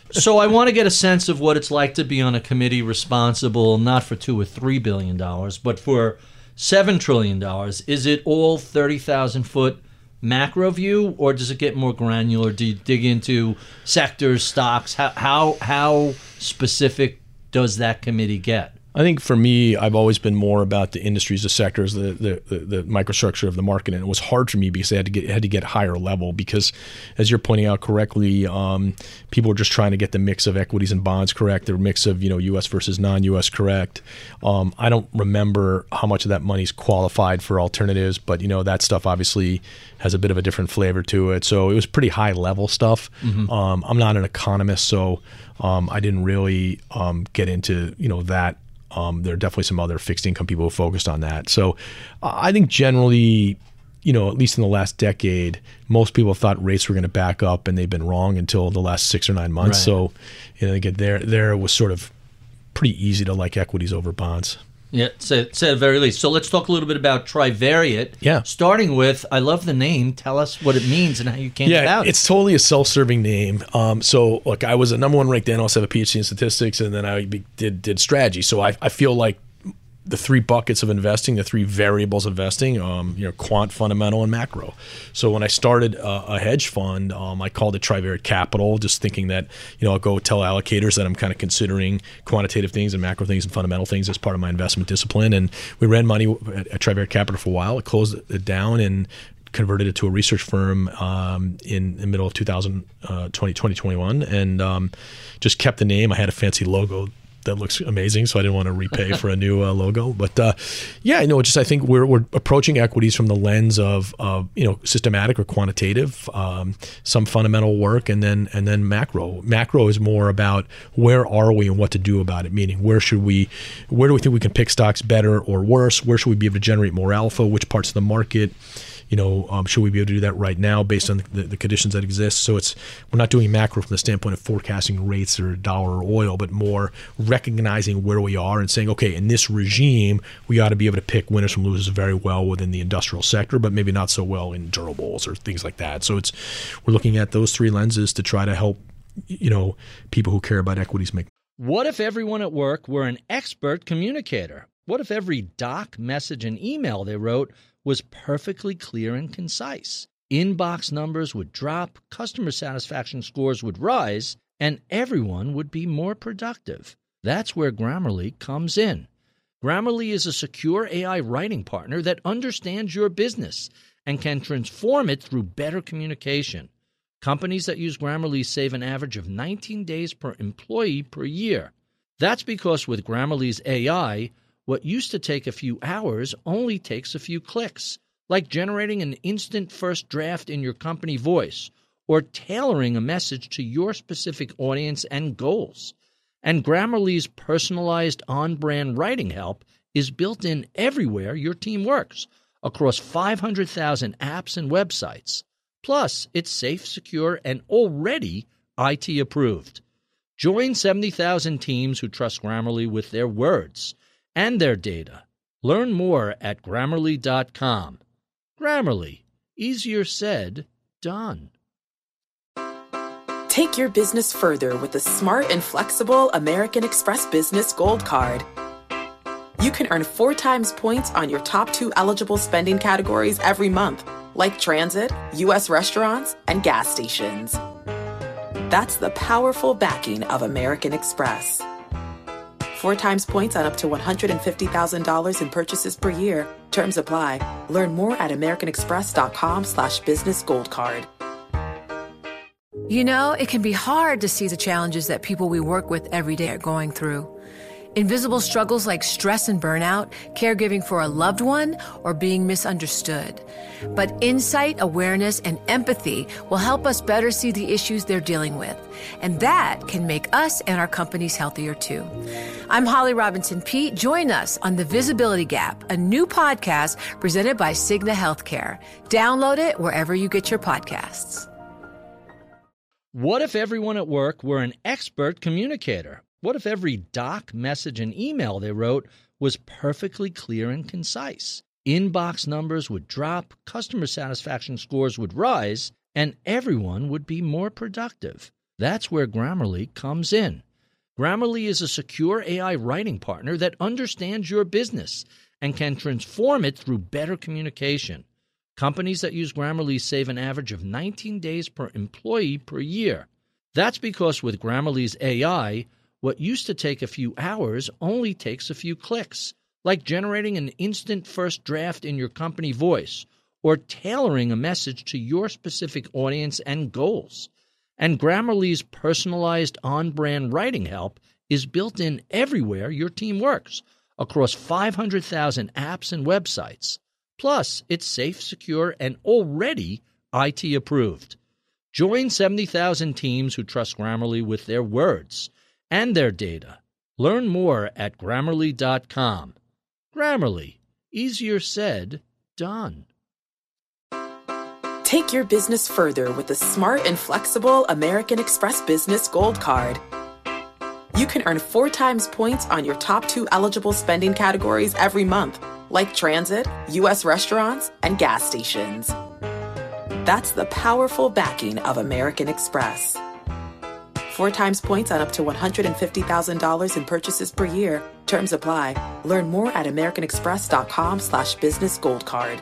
S1: So I want to get a sense of what it's like to be on a committee responsible not for two or three billion dollars, but for seven trillion dollars. Is it all thirty thousand foot macro view, or does it get more granular? Do you dig into sectors, stocks? How how how specific does that committee get?
S5: I think for me, I've always been more about the industries, the sectors, the, the the the microstructure of the market, and it was hard for me because I had to get had to get higher level. Because, as you're pointing out correctly, um, people are just trying to get the mix of equities and bonds correct, the mix of you know U S versus non-U S correct. Um, I don't remember how much of that money is qualified for alternatives, but you know that stuff obviously has a bit of a different flavor to it. So it was pretty high level stuff. Mm-hmm. Um, I'm not an economist, so um, I didn't really um, get into you know that. Um, there are definitely some other fixed income people who focused on that. So uh, I think generally, you know, at least in the last decade, most people thought rates were going to back up, and they've been wrong until the last six or nine months. Right. So, you know, again, there there was sort of pretty easy to like equities over bonds.
S1: Yeah, said at the very least. So let's talk a little bit about Trivariate.
S5: Yeah.
S1: Starting with, I love the name. Tell us what it means and how you came
S5: yeah,
S1: about it.
S5: Yeah, it's totally a self-serving name. Um, so, look, I was a number one ranked analyst, have a P H D in statistics, and then I did did strategy. So I, I feel like the three buckets of investing, the three variables of investing, um, you know, quant, fundamental, and macro. So when I started a, a hedge fund, um, I called it Trivariate Capital, just thinking that, you know, I'll go tell allocators that I'm kind of considering quantitative things and macro things and fundamental things as part of my investment discipline. And we ran money at, at Trivariate Capital for a while. It closed it down and converted it to a research firm um, in the middle of two thousand twenty, twenty twenty-one, and um, just kept the name. I had a fancy logo that looks amazing, so I didn't want to repay for a new uh, logo. But uh, yeah, you know, just I think we're we're approaching equities from the lens of, of you know systematic or quantitative, um, some fundamental work, and then and then macro. Macro is more about where are we and what to do about it. Meaning, where should we, where do we think we can pick stocks better or worse? Where should we be able to generate more alpha? Which parts of the market? You know, um, should we be able to do that right now based on the, the conditions that exist? So it's we're not doing macro from the standpoint of forecasting rates or dollar or oil, but more recognizing where we are and saying, okay, in this regime, we ought to be able to pick winners from losers very well within the industrial sector, but maybe not so well in durables or things like that. So it's we're looking at those three lenses to try to help, you know, people who care about equities make.
S1: What if everyone at work were an expert communicator? What if every doc, message, and email they wrote was perfectly clear and concise? Inbox numbers would drop, customer satisfaction scores would rise, and everyone would be more productive. That's where Grammarly comes in. Grammarly is a secure A I writing partner that understands your business and can transform it through better communication. Companies that use Grammarly save an average of nineteen days per employee per year. That's because with Grammarly's A I, what used to take a few hours only takes a few clicks, like generating an instant first draft in your company voice or tailoring a message to your specific audience and goals. And Grammarly's personalized on-brand writing help is built in everywhere your team works, across five hundred thousand apps and websites. Plus, it's safe, secure, and already I T approved. Join seventy thousand teams who trust Grammarly with their words and their data. Learn more at Grammarly dot com. Grammarly. Easier said, done.
S3: Take your business further with the smart and flexible American Express Business Gold Card. You can earn four times points on your top two eligible spending categories every month, like transit, U S restaurants, and gas stations. That's the powerful backing of American Express. Four times points on up to one hundred fifty thousand dollars in purchases per year. Terms apply. Learn more at americanexpress.com slash business gold card.
S6: You know, it can be hard to see the challenges that people we work with every day are going through. Invisible struggles like stress and burnout, caregiving for a loved one, or being misunderstood. But insight, awareness, and empathy will help us better see the issues they're dealing with. And that can make us and our companies healthier too. I'm Holly Robinson Peete. Join us on The Visibility Gap, a new podcast presented by Cigna Healthcare. Download it wherever you get your podcasts.
S1: What if everyone at work were an expert communicator? What if every doc, message, and email they wrote was perfectly clear and concise? Inbox numbers would drop, customer satisfaction scores would rise, and everyone would be more productive. That's where Grammarly comes in. Grammarly is a secure A I writing partner that understands your business and can transform it through better communication. Companies that use Grammarly save an average of nineteen days per employee per year. That's because with Grammarly's A I, what used to take a few hours only takes a few clicks, like generating an instant first draft in your company voice or tailoring a message to your specific audience and goals. And Grammarly's personalized on-brand writing help is built in everywhere your team works, across five hundred thousand apps and websites. Plus, it's safe, secure, and already I T approved. Join seventy thousand teams who trust Grammarly with their words and their data. Learn more at Grammarly dot com. Grammarly. Easier said, done.
S3: Take your business further with the smart and flexible American Express Business Gold Card. You can earn four times points on your top two eligible spending categories every month, like transit, U S restaurants, and gas stations. That's the powerful backing of American Express. Four times points on up to one hundred fifty thousand dollars in purchases per year. Terms apply. Learn more at americanexpress.com slash business gold card.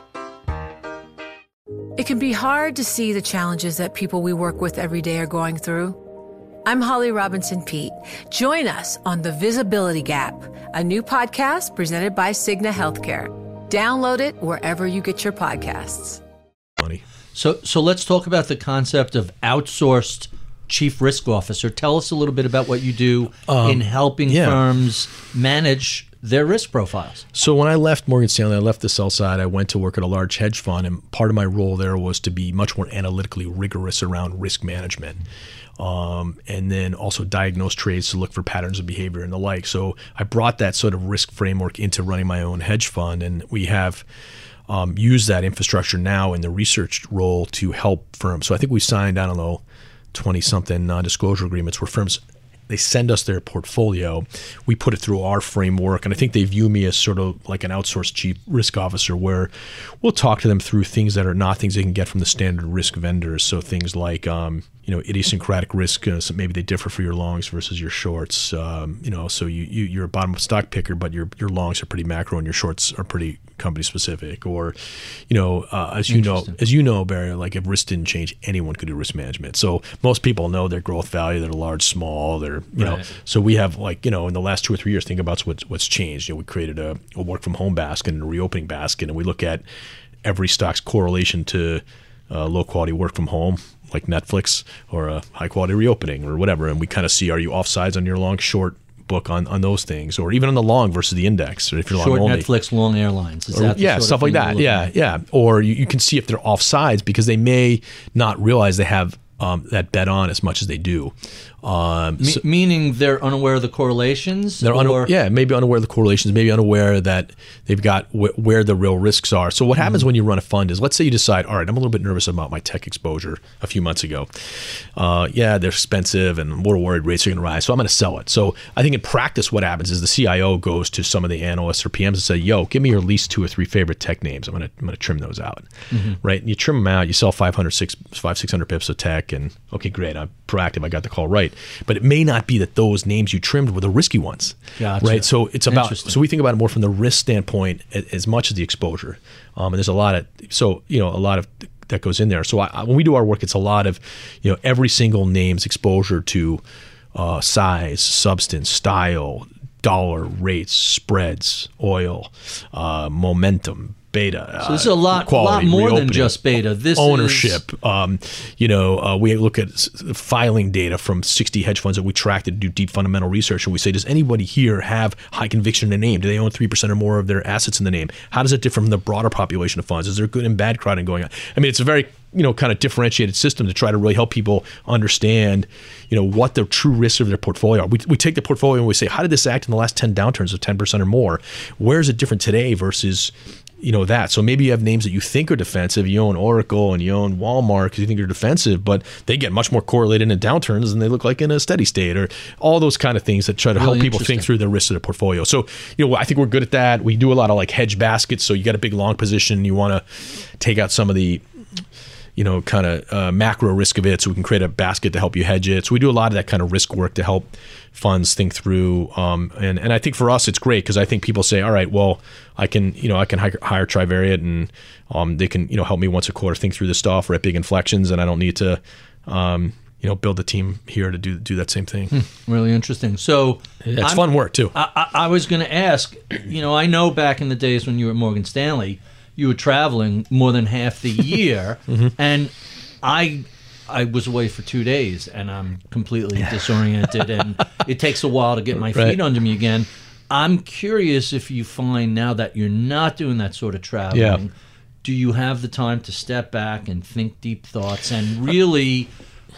S6: It can be hard to see the challenges that people we work with every day are going through. I'm Holly Robinson Peete. Join us on The Visibility Gap, a new podcast presented by Cigna Healthcare. Download it wherever you get your podcasts.
S5: Funny.
S1: So, so let's talk about the concept of outsourced chief risk officer. Tell us a little bit about what you do um, in helping
S5: yeah.
S1: firms manage their risk profiles.
S5: So when I left Morgan Stanley, I left the sell side. I went to work at a large hedge fund, and part of my role there was to be much more analytically rigorous around risk management. Um, and then also diagnose trades to look for patterns of behavior and the like. So I brought that sort of risk framework into running my own hedge fund, and we have um, used that infrastructure now in the research role to help firms. So I think we signed, I don't know, twenty-something non-disclosure agreements where firms, they send us their portfolio. We put it through our framework. And I think they view me as sort of like an outsourced chief risk officer where we'll talk to them through things that are not things they can get from the standard risk vendors. So things like, um, you know, idiosyncratic risk. Uh, so maybe they differ for your longs versus your shorts. Um, you know, so you, you, you're a bottom stock picker, but your your longs are pretty macro and your shorts are pretty company specific. Or, you know, uh, as you know, as you know, Barry, like if risk didn't change, anyone could do risk management. So most people know their growth value. They're large, small. They're you right. know. So we have like you know in the last two or three years, think about what's what's changed. You know, we created a, a work from home basket and a reopening basket, and we look at every stock's correlation to uh, low quality work from home, like Netflix, or a high quality reopening or whatever, and we kind of see, are you offsides on your long short book on, on those things, or even on the long versus the index, or if you're
S1: short
S5: long only.
S1: Netflix, long airlines, is
S5: or,
S1: that the
S5: yeah,
S1: sort of
S5: stuff like that, yeah,
S1: at?
S5: yeah. Or you, you can see if they're offsides because they may not realize they have um, that bet on as much as they do. Um,
S1: Me-
S5: so,
S1: meaning they're unaware of the correlations?
S5: They're
S1: or?
S5: una- yeah, maybe unaware of the correlations, maybe unaware that they've got wh- where the real risks are. So what happens mm-hmm. when you run a fund is, let's say you decide, all right, I'm a little bit nervous about my tech exposure a few months ago. Uh, yeah, they're expensive and we're worried rates are going to rise, so I'm going to sell it. So I think in practice what happens is the C I O goes to some of the analysts or P Ms and say, yo, give me your least two or three favorite tech names. I'm going to I'm going to trim those out, mm-hmm. right? And you trim them out, you sell five hundred, six, five, six hundred pips of tech, and okay, great, I'm proactive, I got the call right. But it may not be that those names you trimmed were the risky ones,
S1: gotcha.
S5: right? So it's about, so we think about it more from the risk standpoint as much as the exposure. Um, and there's a lot of, so, you know, a lot of that goes in there. So I, when we do our work, it's a lot of, you know, every single name's exposure to uh, size, substance, style, dollar, rates, spreads, oil, uh, momentum, beta.
S1: So this is a lot,
S5: quality,
S1: lot more
S5: reopening,
S1: than just beta. This
S5: ownership.
S1: Is...
S5: Um, you know, uh, we look at filing data from sixty hedge funds that we track to do deep fundamental research, and we say, does anybody here have high conviction in the name? Do they own three percent or more of their assets in the name? How does it differ from the broader population of funds? Is there good and bad crowding going on? I mean, it's a very you know kind of differentiated system to try to really help people understand, you know, what the true risks of their portfolio are. We, we take the portfolio and we say, how did this act in the last ten downturns of ten percent or more? Where is it different today versus you know that? So maybe you have names that you think are defensive. You own Oracle and you own Walmart because you think they're defensive, but they get much more correlated in downturns than they look like in a steady state, or all those kind of things that try to really help people think through the risks of their portfolio. So, you know, I think we're good at that. We do a lot of like hedge baskets. So you got a big long position, you want to take out some of the, you know, kind of uh, macro risk of it, so we can create a basket to help you hedge it. So we do a lot of that kind of risk work to help funds think through. Um, and and I think for us it's great because I think people say, all right, well, I can you know I can hire, hire Trivariate and um, they can you know help me once a quarter think through this stuff or at big inflections, and I don't need to um, you know build a team here to do do that same thing.
S1: Hmm, really interesting. So
S5: it's
S1: I'm,
S5: fun work too.
S1: I, I, I was going to ask, you know, I know back in the days when you were at Morgan Stanley, you were traveling more than half the year, mm-hmm. and I I was away for two days, and I'm completely disoriented, and it takes a while to get my feet
S5: right. under
S1: me again. I'm curious if you find now that you're not doing that sort of traveling,
S5: yeah.
S1: do you have the time to step back and think deep thoughts and really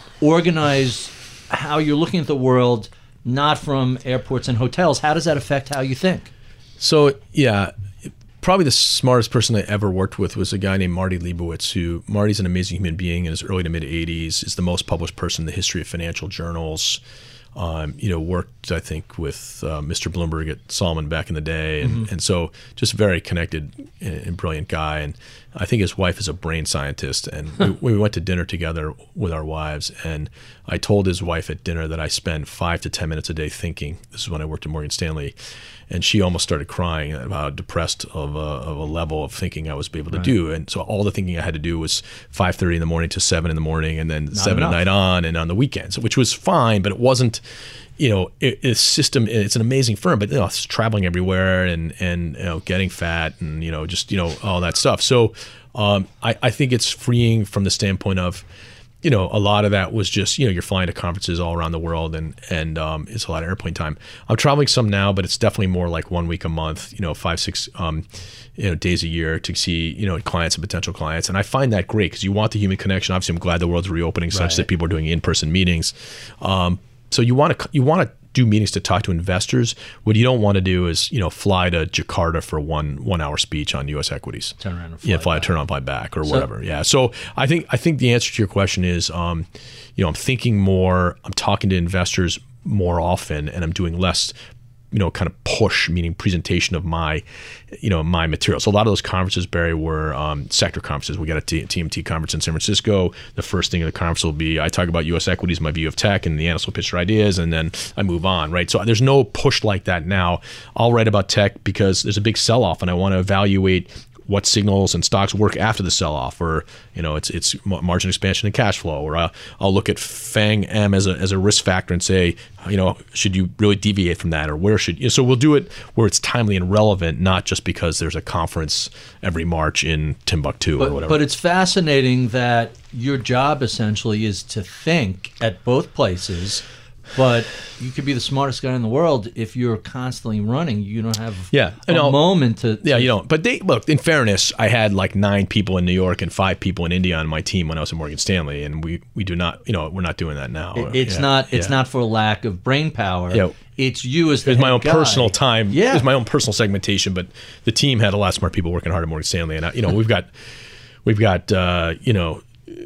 S1: organize how you're looking at the world, not from airports and hotels? How does that affect how you think?
S5: So, yeah. Probably the smartest person I ever worked with was a guy named Marty Leibowitz, who Marty's an amazing human being in his early to mid eighties, is the most published person in the history of financial journals. Um, you know, worked, I think, with uh, Mister Bloomberg at Salomon back in the day. And, mm-hmm. and so just very connected and, and brilliant guy. And I think his wife is a brain scientist. And we, we went to dinner together with our wives. And I told his wife at dinner that I spend five to ten minutes a day thinking. This is when I worked at Morgan Stanley. And she almost started crying about how depressed of a, of a level of thinking I was able to right. do. And so all the thinking I had to do was five thirty in the morning to seven in the morning, and then Not seven enough. at night on, and on the weekends, which was fine, but it wasn't, you know, it, it's system. It's an amazing firm, but you know, it's traveling everywhere and and you know, getting fat and you know, just you know, all that stuff. So um, I, I think it's freeing from the standpoint of, you know, a lot of that was just, you know, you're flying to conferences all around the world, and and um, it's a lot of airplane time. I'm traveling some now, but it's definitely more like one week a month, you know, five, six, um, you know, days a year to see, you know, clients and potential clients. And I find that great because you want the human connection. Obviously, I'm glad the world's reopening such right. that people are doing in-person meetings. Um, so you want to you want to do meetings to talk to investors. What you don't want to do is, you know, fly to Jakarta for one one hour speech on U S equities.
S1: Turn around and fly
S5: yeah, fly
S1: back.
S5: turn on, fly back, or
S1: so,
S5: whatever. Yeah. So I think I think the answer to your question is, um, you know, I'm thinking more. I'm talking to investors more often, and I'm doing less, you know, kind of push, meaning presentation of my, you know, my material. So a lot of those conferences, Barry, were um, sector conferences. We got a T- TMT conference in San Francisco. The first thing of the conference will be I talk about U S equities, my view of tech, and the analysts will pitch their ideas, and then I move on, right? So there's no push like that now. I'll write about tech because there's a big sell-off, and I want to evaluate what signals and stocks work after the sell-off, or you know, it's it's margin expansion and cash flow, or I'll, I'll look at FANG-M as a as a risk factor and say, you know, should you really deviate from that, or where should you? So we'll do it where it's timely and relevant, not just because there's a conference every March in Timbuktu
S1: but,
S5: or whatever.
S1: But it's fascinating that your job essentially is to think at both places. But you could be the smartest guy in the world if you're constantly running. You don't have
S5: yeah,
S1: a
S5: know,
S1: moment to, to.
S5: Yeah, you don't. But they look. In fairness, I had like nine people in New York and five people in India on my team when I was at Morgan Stanley, and we, we do not. You know, we're not doing that now.
S1: It, it's
S5: yeah,
S1: not. It's
S5: yeah.
S1: not for lack of brain power.
S5: Yeah.
S1: It's you as the
S5: It's my own
S1: guy.
S5: personal time.
S1: Yeah.
S5: It's my own personal segmentation. But the team had a lot of smart people working hard at Morgan Stanley, and I, you know, we've got, we've got, uh, you know,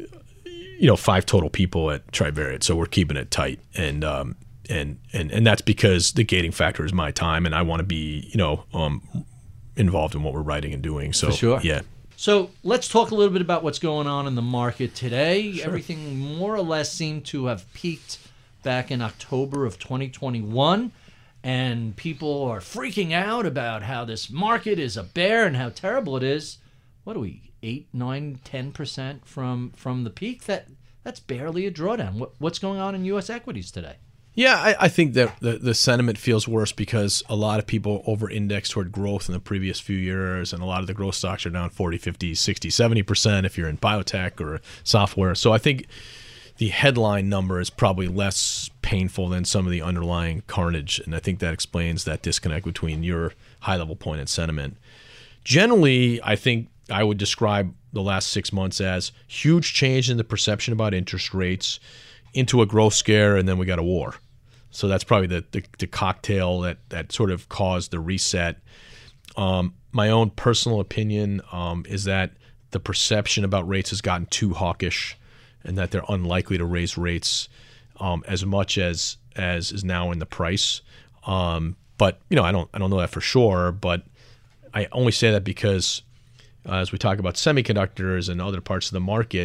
S5: you know, five total people at Trivariate, so we're keeping it tight, and. Um, And, and and that's because the gating factor is my time, and I want to be, you know, um, involved in what we're writing and doing. So,
S1: For sure.
S5: yeah.
S1: So let's talk a little bit about what's going on in the market today.
S5: Sure.
S1: Everything more or less seemed to have peaked back in October of twenty twenty-one, and people are freaking out about how this market is a bear and how terrible it is. What are we, eight, nine, ten percent from from the peak? That that's barely a drawdown. What, what's going on in U S equities today?
S5: Yeah, I, I think that the, the sentiment feels worse because a lot of people over-index toward growth in the previous few years, and a lot of the growth stocks are down forty, fifty, sixty, seventy percent if you're in biotech or software. So I think the headline number is probably less painful than some of the underlying carnage, and I think that explains that disconnect between your high-level point and sentiment. Generally, I think I would describe the last six months as huge change in the perception about interest rates into a growth scare, and then we got a war. So that's probably the, the, the cocktail that, that sort of caused the reset. Um, my own personal opinion um, is that the perception about rates has gotten too hawkish, and that they're unlikely to raise rates um, as much as as is now in the price. Um, but you know, I don't I don't know that for sure. But I only say that because uh, as we talk about semiconductors and other parts of the market,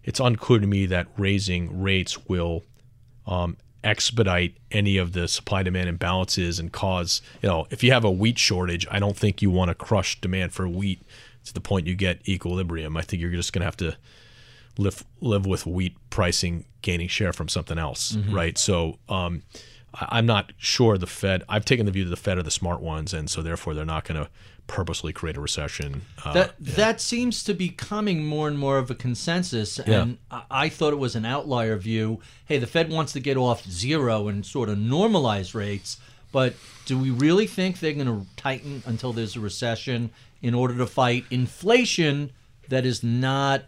S5: it's unclear to me that raising rates will um, expedite any of the supply-demand imbalances and cause, you know, if you have a wheat shortage, I don't think you want to crush demand for wheat to the point you get equilibrium. I think you're just going to have to live live with wheat pricing gaining share from something else, mm-hmm. right? So um, I, I'm not sure the Fed. I've taken the view that the Fed are the smart ones, and so therefore they're not going to purposely create a recession. Uh,
S1: that
S5: yeah.
S1: that seems to be becoming more and more of a consensus, and
S5: Yeah.
S1: I, I thought it was an outlier view. Hey, the Fed wants to get off zero and sort of normalize rates, but do we really think they're going to tighten until there's a recession in order to fight inflation that is not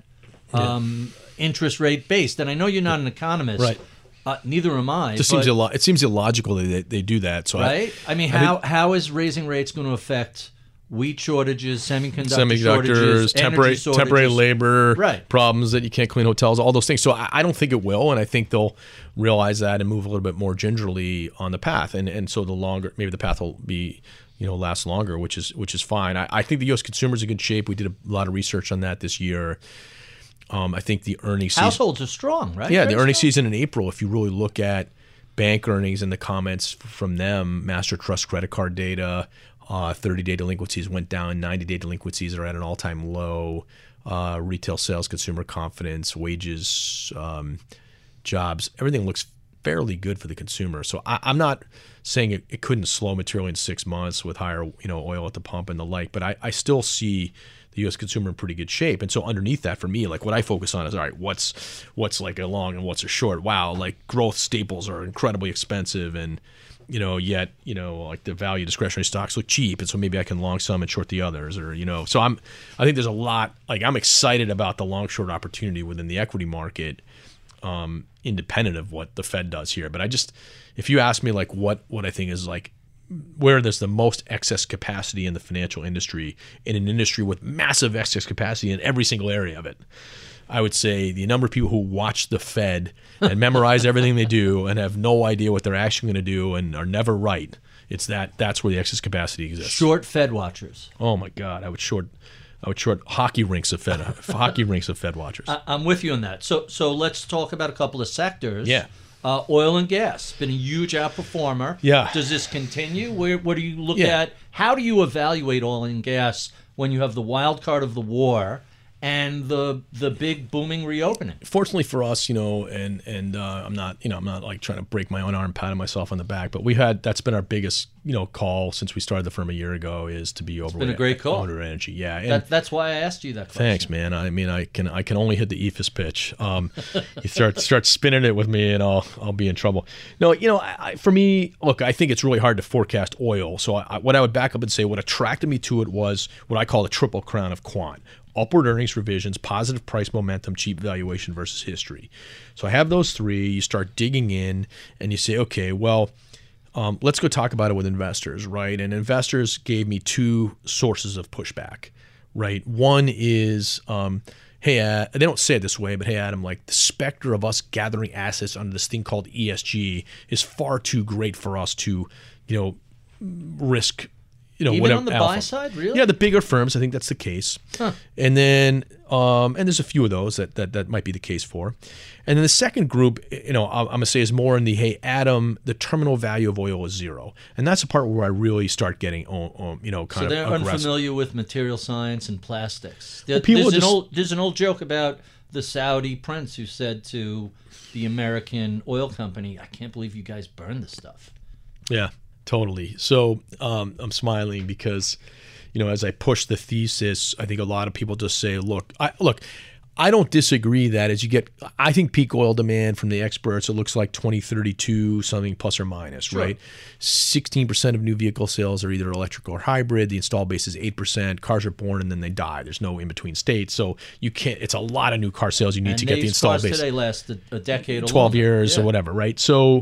S1: um, yeah. interest rate based? And I know you're not an economist,
S5: right?
S1: Uh, neither am I.
S5: It just seems illo- it seems illogical that they, they do that. So
S1: right? I, I mean,
S5: I
S1: how
S5: think,
S1: how is raising rates going to affect wheat shortages, semiconductor
S5: semiconductors,
S1: shortages,
S5: temporary
S1: energy shortages.
S5: temporary labor
S1: right.
S5: problems that you can't clean hotels, all those things. So I, I don't think it will, and I think they'll realize that and move a little bit more gingerly on the path. And and so the longer, maybe the path will be, you know, last longer, which is which is fine. I, I think the U S consumer is in good shape. We did a lot of research on that this year. Um, I think the earnings season,
S1: households are strong, right?
S5: Yeah,
S1: Very
S5: the earnings
S1: strong.
S5: season in April, if you really look at bank earnings and the comments from them, Master Trust credit card data, uh, thirty-day delinquencies went down, ninety-day delinquencies are at an all-time low, uh, retail sales, consumer confidence, wages, um, jobs, everything looks fairly good for the consumer. So I, I'm not saying it, it couldn't slow materially in six months with higher, you know, oil at the pump and the like, but I, I still see the U S consumer in pretty good shape. And so underneath that, for me, like what I focus on is, all right, what's what's like a long and what's a short? Wow, like growth staples are incredibly expensive, and you know, yet you know, like the value discretionary stocks look cheap, and so maybe I can long some and short the others, or you know, so I'm, I think there's a lot. Like I'm excited about the long short opportunity within the equity market, um, independent of what the Fed does here. But I just, if you ask me like what what I think is like where there's the most excess capacity in the financial industry, in an industry with massive excess capacity in every single area of it, I would say the number of people who watch the Fed and memorize everything they do and have no idea what they're actually going to do and are never right. It's that that's where the excess capacity exists.
S1: Short Fed watchers.
S5: Oh my God, I would short, I would short hockey rinks of Fed hockey rinks of Fed watchers.
S1: I, I'm with you on that. So so let's talk about a couple of sectors.
S5: Yeah.
S1: Uh, oil and gas, been a huge outperformer.
S5: Yeah.
S1: Does this continue? Where, what do you look
S5: Yeah.
S1: at? How do you evaluate oil and gas when you have the wild card of the war and the the big booming reopening?
S5: Fortunately for us, you know, and and uh, I'm not, you know, I'm not like trying to break my own arm, patting myself on the back, but we had that's been our biggest, you know, call since we started the firm a year ago is to be over.
S1: Been a great call.
S5: Over energy, yeah. And
S1: That, that's why I asked you that question.
S5: thanks, man. I mean, I can I can only hit the E F I S pitch. Um, you start start spinning it with me, and I'll I'll be in trouble. No, you know, I, I, for me, look, I think it's really hard to forecast oil. So I, what I would back up and say, what attracted me to it was what I call the triple crown of quant. Upward earnings revisions, positive price momentum, cheap valuation versus history. So I have those three. You start digging in and you say, okay, well, um, let's go talk about it with investors, right? And investors gave me two sources of pushback, right? One is, um, hey, uh, they don't say it this way, but hey, Adam, like the specter of us gathering assets under this thing called E S G is far too great for us to, you know, risk. You know,
S1: Even
S5: whatever,
S1: on the
S5: alpha.
S1: buy side, really?
S5: Yeah, the bigger firms, I think that's the case.
S1: Huh.
S5: And then, um, and there's a few of those that, that that might be the case for. And then the second group, you know, I'm going to say is more in the, hey, Adam, the terminal value of oil is zero. And that's the part where I really start getting, um, you know, kind
S1: so they're
S5: of aggressive.
S1: unfamiliar with material science and plastics. There,
S5: people
S1: there's,
S5: just-
S1: an old, there's an old joke about the Saudi prince who said to the American oil company, I can't believe you guys burned this stuff.
S5: Yeah. Totally. So um, I'm smiling because, you know, as I push the thesis, I think a lot of people just say, look, I, look, I don't disagree that as you get, I think peak oil demand from the experts, it looks like twenty thirty-two, something plus or minus,
S1: Sure.
S5: right? sixteen percent of new vehicle sales are either electric or hybrid. The install base is eight percent. Cars are born and then they die. There's no in-between state. So you can't, it's a lot of new car sales you need
S1: and
S5: to get the
S1: these
S5: install
S1: cars
S5: base.
S1: today last a, a decade or
S5: twelve
S1: longer.
S5: years
S1: Yeah.
S5: or whatever, right? So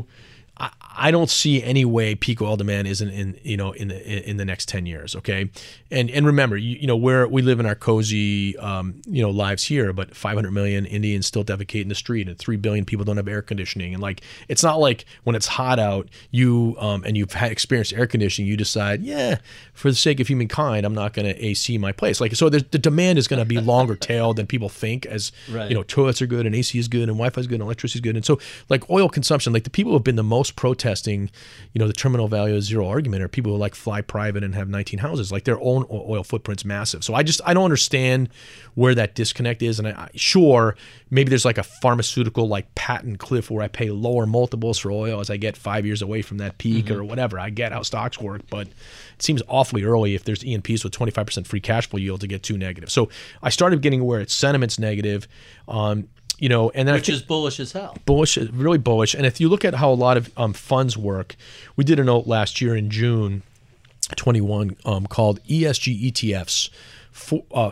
S5: I, I don't see any way peak oil demand isn't in you know in the in the next ten years. Okay, and and remember, you, you know where we live in our cozy um, you know lives here, but five hundred million Indians still defecate in the street, and three billion people don't have air conditioning, and like it's not like when it's hot out, you um, and you've had experienced air conditioning, you decide, yeah, for the sake of humankind, I'm not going to A C my place. Like so, the demand is going to be longer tailed than people think. As
S1: right.
S5: you know, toilets are good, and A C is good, and Wi-Fi is good, and electricity is good, and so like oil consumption, like the people who have been the most protesting, you know, the terminal value of zero argument are people who like fly private and have nineteen houses. Like their own oil footprint's massive. So I just I don't understand where that disconnect is. And I, I sure maybe there's like a pharmaceutical like patent cliff where I pay lower multiples for oil as I get five years away from that peak mm-hmm. or whatever. I get how stocks work, but it seems awfully early if there's E and Ps with twenty-five percent free cash flow yield to get too negative. So I started getting aware its sentiment's negative. Um, You know, and then
S1: which
S5: I think,
S1: is bullish as hell.
S5: Bullish, really bullish. And if you look at how a lot of um, funds work, we did a note last year in June twenty-one um, called E S G E T Fs, for, uh,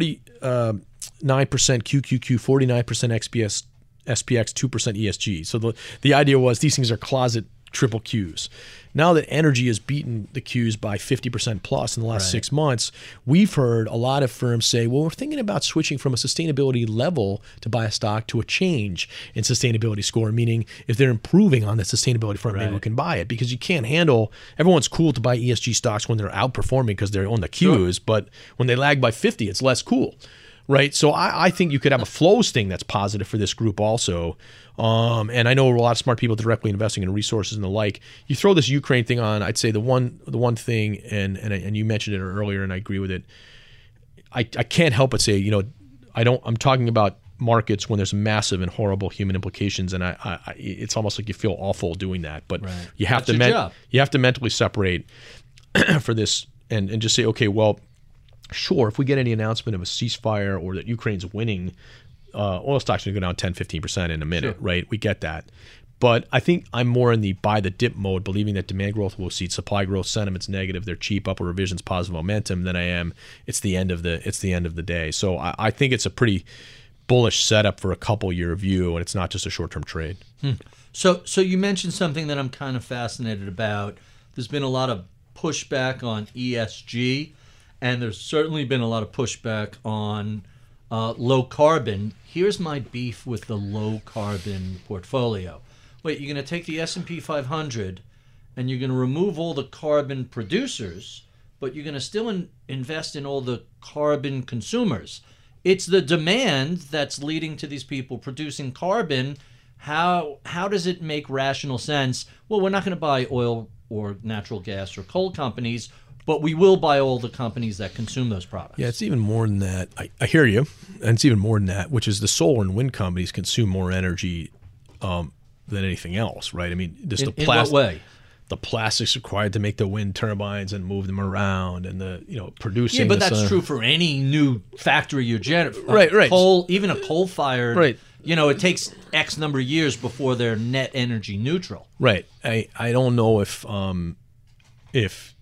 S5: forty-nine percent Q Q Q, forty-nine percent X P S, S P X, two percent E S G. So the the idea was these things are closet triple Qs. Now that energy has beaten the Qs by fifty percent plus in the last right. six months, we've heard a lot of firms say, well, we're thinking about switching from a sustainability level to buy a stock to a change in sustainability score, meaning if they're improving on the sustainability front, right. maybe we can buy it, because you can't handle, everyone's cool to buy E S G stocks when they're outperforming because they're on the Qs, sure. but when they lag by fifty, it's less cool. Right, so I, I think you could have a flows thing that's positive for this group also. Um, and I know a lot of smart people directly investing in resources and the like. You throw this Ukraine thing on, I'd say the one the one thing, and and and you mentioned it earlier, and I agree with it. I, I can't help but say, you know, I don't. I'm talking about markets when there's massive and horrible human implications, and I, I it's almost like you feel awful doing that. But
S1: right.
S5: you have
S1: that's
S5: to
S1: men-
S5: you have to mentally separate for this and and just say, okay, well. Sure, if we get any announcement of a ceasefire or that Ukraine's winning, uh, oil stocks are going to go down ten, fifteen percent in a minute, sure. right? We get that. But I think I'm more in the buy the dip mode, believing that demand growth will exceed supply growth, sentiment's negative, they're cheap, upper revisions, positive momentum, than I am it's the end of the it's the end of the day. So I, I think it's a pretty bullish setup for a couple year view, and it's not just a short-term trade.
S1: Hmm. So so you mentioned something that I'm kind of fascinated about. There's been a lot of pushback on E S G. And there's certainly been a lot of pushback on uh, low carbon. Here's my beef with the low carbon portfolio. Wait, you're going to take the S and P five hundred and you're going to remove all the carbon producers, but you're going to still in- invest in all the carbon consumers. It's the demand that's leading to these people producing carbon. How how does it make rational sense? Well, we're not going to buy oil or natural gas or coal companies, but we will buy all the companies that consume those products.
S5: Yeah, it's even more than that. I, I hear you. And it's even more than that, which is the solar and wind companies consume more energy um, than anything else, right? I mean, just
S1: in,
S5: the plastic.
S1: In what way?
S5: The plastics required to make the wind turbines and move them around, and the you know producing.
S1: Yeah, but
S5: the
S1: that's
S5: sun.
S1: true for any new factory you generate.
S5: Right, right.
S1: Coal, even a coal-fired.
S5: Right.
S1: You know, it takes X number of years before they're net energy neutral.
S5: Right. I I don't know if um if.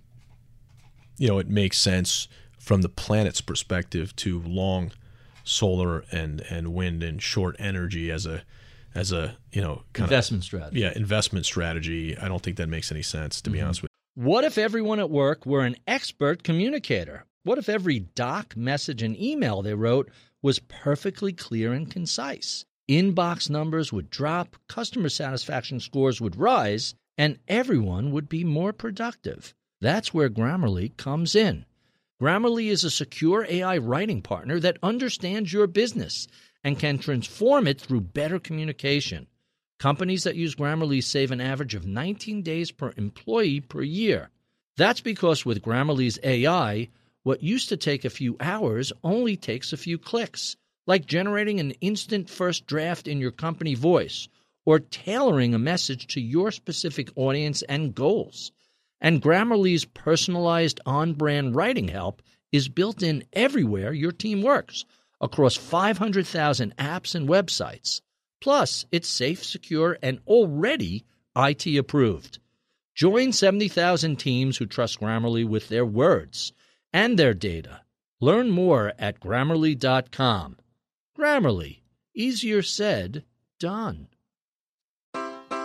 S5: you know, it makes sense from the planet's perspective to long solar and, and wind and short energy as a as a you know kind
S1: investment
S5: of,
S1: strategy.
S5: Yeah, investment strategy. I don't think that makes any sense, to mm-hmm. be honest with you.
S1: What if everyone at work were an expert communicator? What if every doc, message, and email they wrote was perfectly clear and concise? Inbox numbers would drop, customer satisfaction scores would rise, and everyone would be more productive. That's where Grammarly comes in. Grammarly is a secure A I writing partner that understands your business and can transform it through better communication. Companies that use Grammarly save an average of nineteen days per employee per year. That's because with Grammarly's A I, what used to take a few hours only takes a few clicks, like generating an instant first draft in your company voice or tailoring a message to your specific audience and goals. And Grammarly's personalized on-brand writing help is built in everywhere your team works, across five hundred thousand apps and websites. Plus, it's safe, secure, and already I T approved. Join seventy thousand teams who trust Grammarly with their words and their data. Learn more at Grammarly dot com. Grammarly. Easier said, done.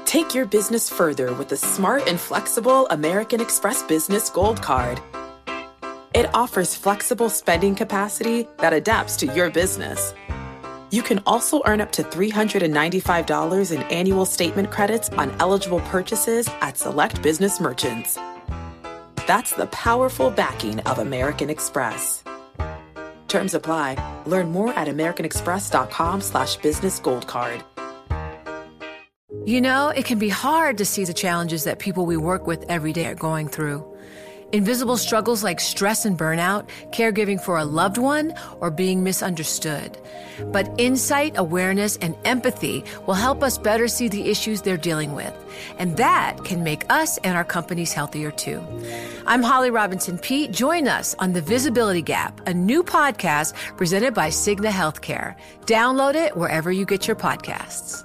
S3: Take your business further with the smart and flexible American Express Business Gold Card. It offers flexible spending capacity that adapts to your business. You can also earn up to three hundred ninety-five dollars in annual statement credits on eligible purchases at select business merchants. That's the powerful backing of American Express. Terms apply. Learn more at americanexpress.com slash business gold card.
S6: You know, it can be hard to see the challenges that people we work with every day are going through. Invisible struggles like stress and burnout, caregiving for a loved one, or being misunderstood. But insight, awareness, and empathy will help us better see the issues they're dealing with. And that can make us and our companies healthier too. I'm Holly Robinson Peete. Join us on The Visibility Gap, a new podcast presented by Cigna Healthcare. Download it wherever you get your podcasts.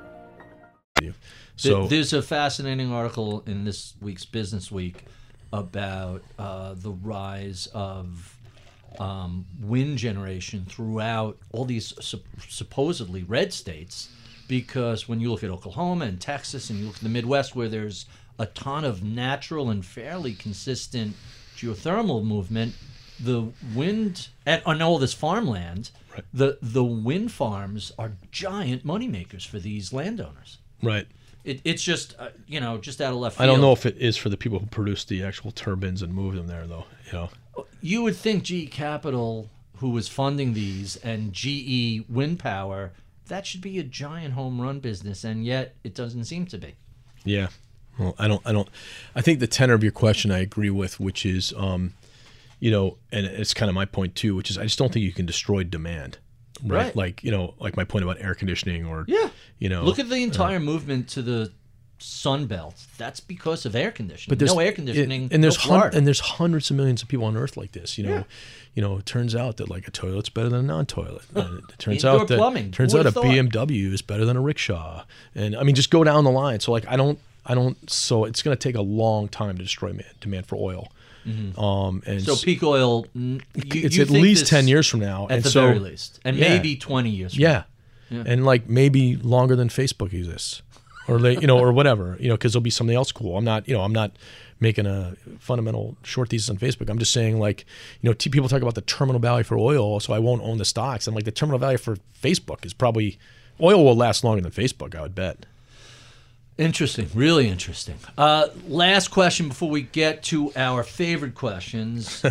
S1: So there's a fascinating article in this week's Business Week about uh, the rise of um, wind generation throughout all these su- supposedly red states, because when you look at Oklahoma and Texas and you look at the Midwest, where there's a ton of natural and fairly consistent geothermal movement, the wind and on all this farmland, right. the the wind farms are giant moneymakers for these landowners.
S5: Right.
S1: It, it's just, uh, you know, just out of left field.
S5: I don't know if it is for the people who produce the actual turbines and move them there, though. You know,
S1: you would think G E Capital, who was funding these, and G E Wind Power, that should be a giant home run business, and yet it doesn't seem to be.
S5: Yeah. Well, I don't. I don't. I think the tenor of your question I agree with, which is, um, you know, and it's kind of my point too, which is I just don't think you can destroy demand. Right?
S1: Right.
S5: Like, you know, like my point about air conditioning or,
S1: yeah.
S5: you know.
S1: Look at the entire
S5: uh,
S1: movement to the Sun Belt. That's because of air conditioning.
S5: But there's
S1: no air conditioning,
S5: and there's
S1: no
S5: hun- and there's hundreds of millions of people on Earth like this. You know,
S1: yeah.
S5: you know. It turns out that like a toilet's better than a non-toilet. And it turns
S1: Indoor
S5: out that
S1: plumbing.
S5: turns
S1: Who
S5: out a
S1: would've
S5: B M W is better than a rickshaw. And I mean, just go down the line. So like, I don't, I don't. So it's going to take a long time to destroy man, demand for oil.
S1: Mm-hmm.
S5: Um, and
S1: so peak oil, you,
S5: it's
S1: you
S5: at
S1: think
S5: least
S1: this,
S5: ten years from now,
S1: at
S5: and
S1: the
S5: so,
S1: very least, and
S5: yeah.
S1: maybe twenty years. From
S5: yeah.
S1: now. yeah,
S5: and like maybe longer than Facebook exists, or they, you know, or whatever, you know, because there'll be something else cool. I'm not, you know, I'm not making a fundamental short thesis on Facebook. I'm just saying, like, you know, t- people talk about the terminal value for oil, so I won't own the stocks. I'm like, the terminal value for Facebook is probably oil will last longer than Facebook, I would bet.
S1: Interesting, really interesting. Uh, last question before we get to our favorite questions.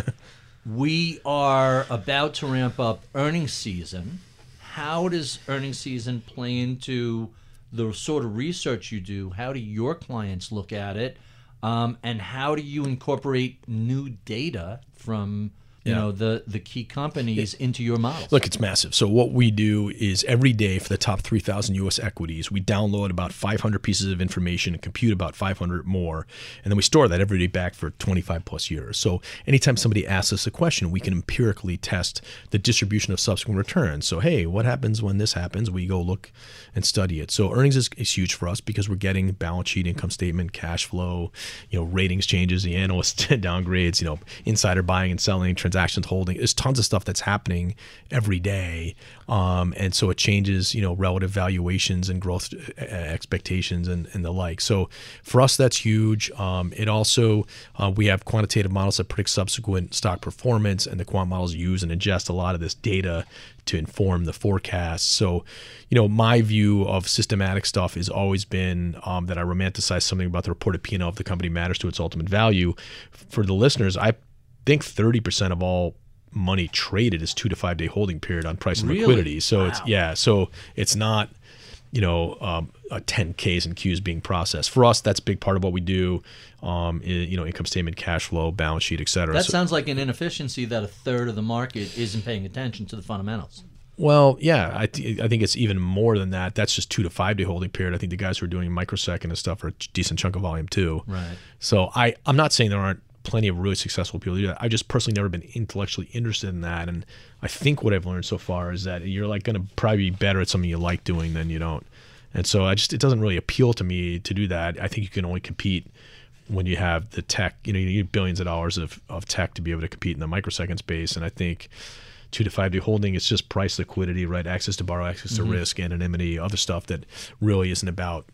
S1: We are about to ramp up earnings season. How does earnings season play into the sort of research you do? How do your clients look at it? Um, and how do you incorporate new data from you
S5: Yeah.
S1: know the the key companies into your models?
S5: Look, it's massive. So what we do is every day for the top three thousand U S equities, we download about five hundred pieces of information and compute about five hundred more. And then we store that every day back for twenty-five plus years. So anytime somebody asks us a question, we can empirically test the distribution of subsequent returns. So, hey, what happens when this happens? We go look and study it. So earnings is, is huge for us because we're getting balance sheet, income statement, cash flow, you know, ratings changes, the analyst downgrades, you know, insider buying and selling, transactions holding. There's tons of stuff that's happening every day. Um, and so it changes, you know, relative valuations and growth expectations and, and the like. So for us, that's huge. Um, it also, uh, we have quantitative models that predict subsequent stock performance, and the quant models use and ingest a lot of this data to inform the forecast. So, you know, my view of systematic stuff has always been um, that I romanticize something about the reported P and L of the company matters to its ultimate value. For the listeners, I think thirty percent of all money traded is two to five day holding period on price and
S1: Really?
S5: liquidity. So
S1: Wow.
S5: it's, yeah, so it's not, you know, um, a ten Ks and Qs being processed. For us, that's a big part of what we do. Um, i- you know, income statement, cash flow, balance sheet, et cetera.
S1: That
S5: So-
S1: sounds like an inefficiency that a third of the market isn't paying attention to the fundamentals.
S5: Well, yeah, I, th- I think it's even more than that. That's just two to five day holding period. I think the guys who are doing microsecond and stuff are a decent chunk of volume too.
S1: Right.
S5: So I, I'm not saying there aren't plenty of really successful people who do that. I've just personally never been intellectually interested in that. And I think what I've learned so far is that you're like going to probably be better at something you like doing than you don't. And so I just, it doesn't really appeal to me to do that. I think you can only compete when you have the tech, you know, you need billions of dollars of, of tech to be able to compete in the microsecond space. And I think two to five day holding, it's just price liquidity, right? Access to borrow, access to
S1: Mm-hmm.
S5: risk, anonymity, other stuff that really isn't about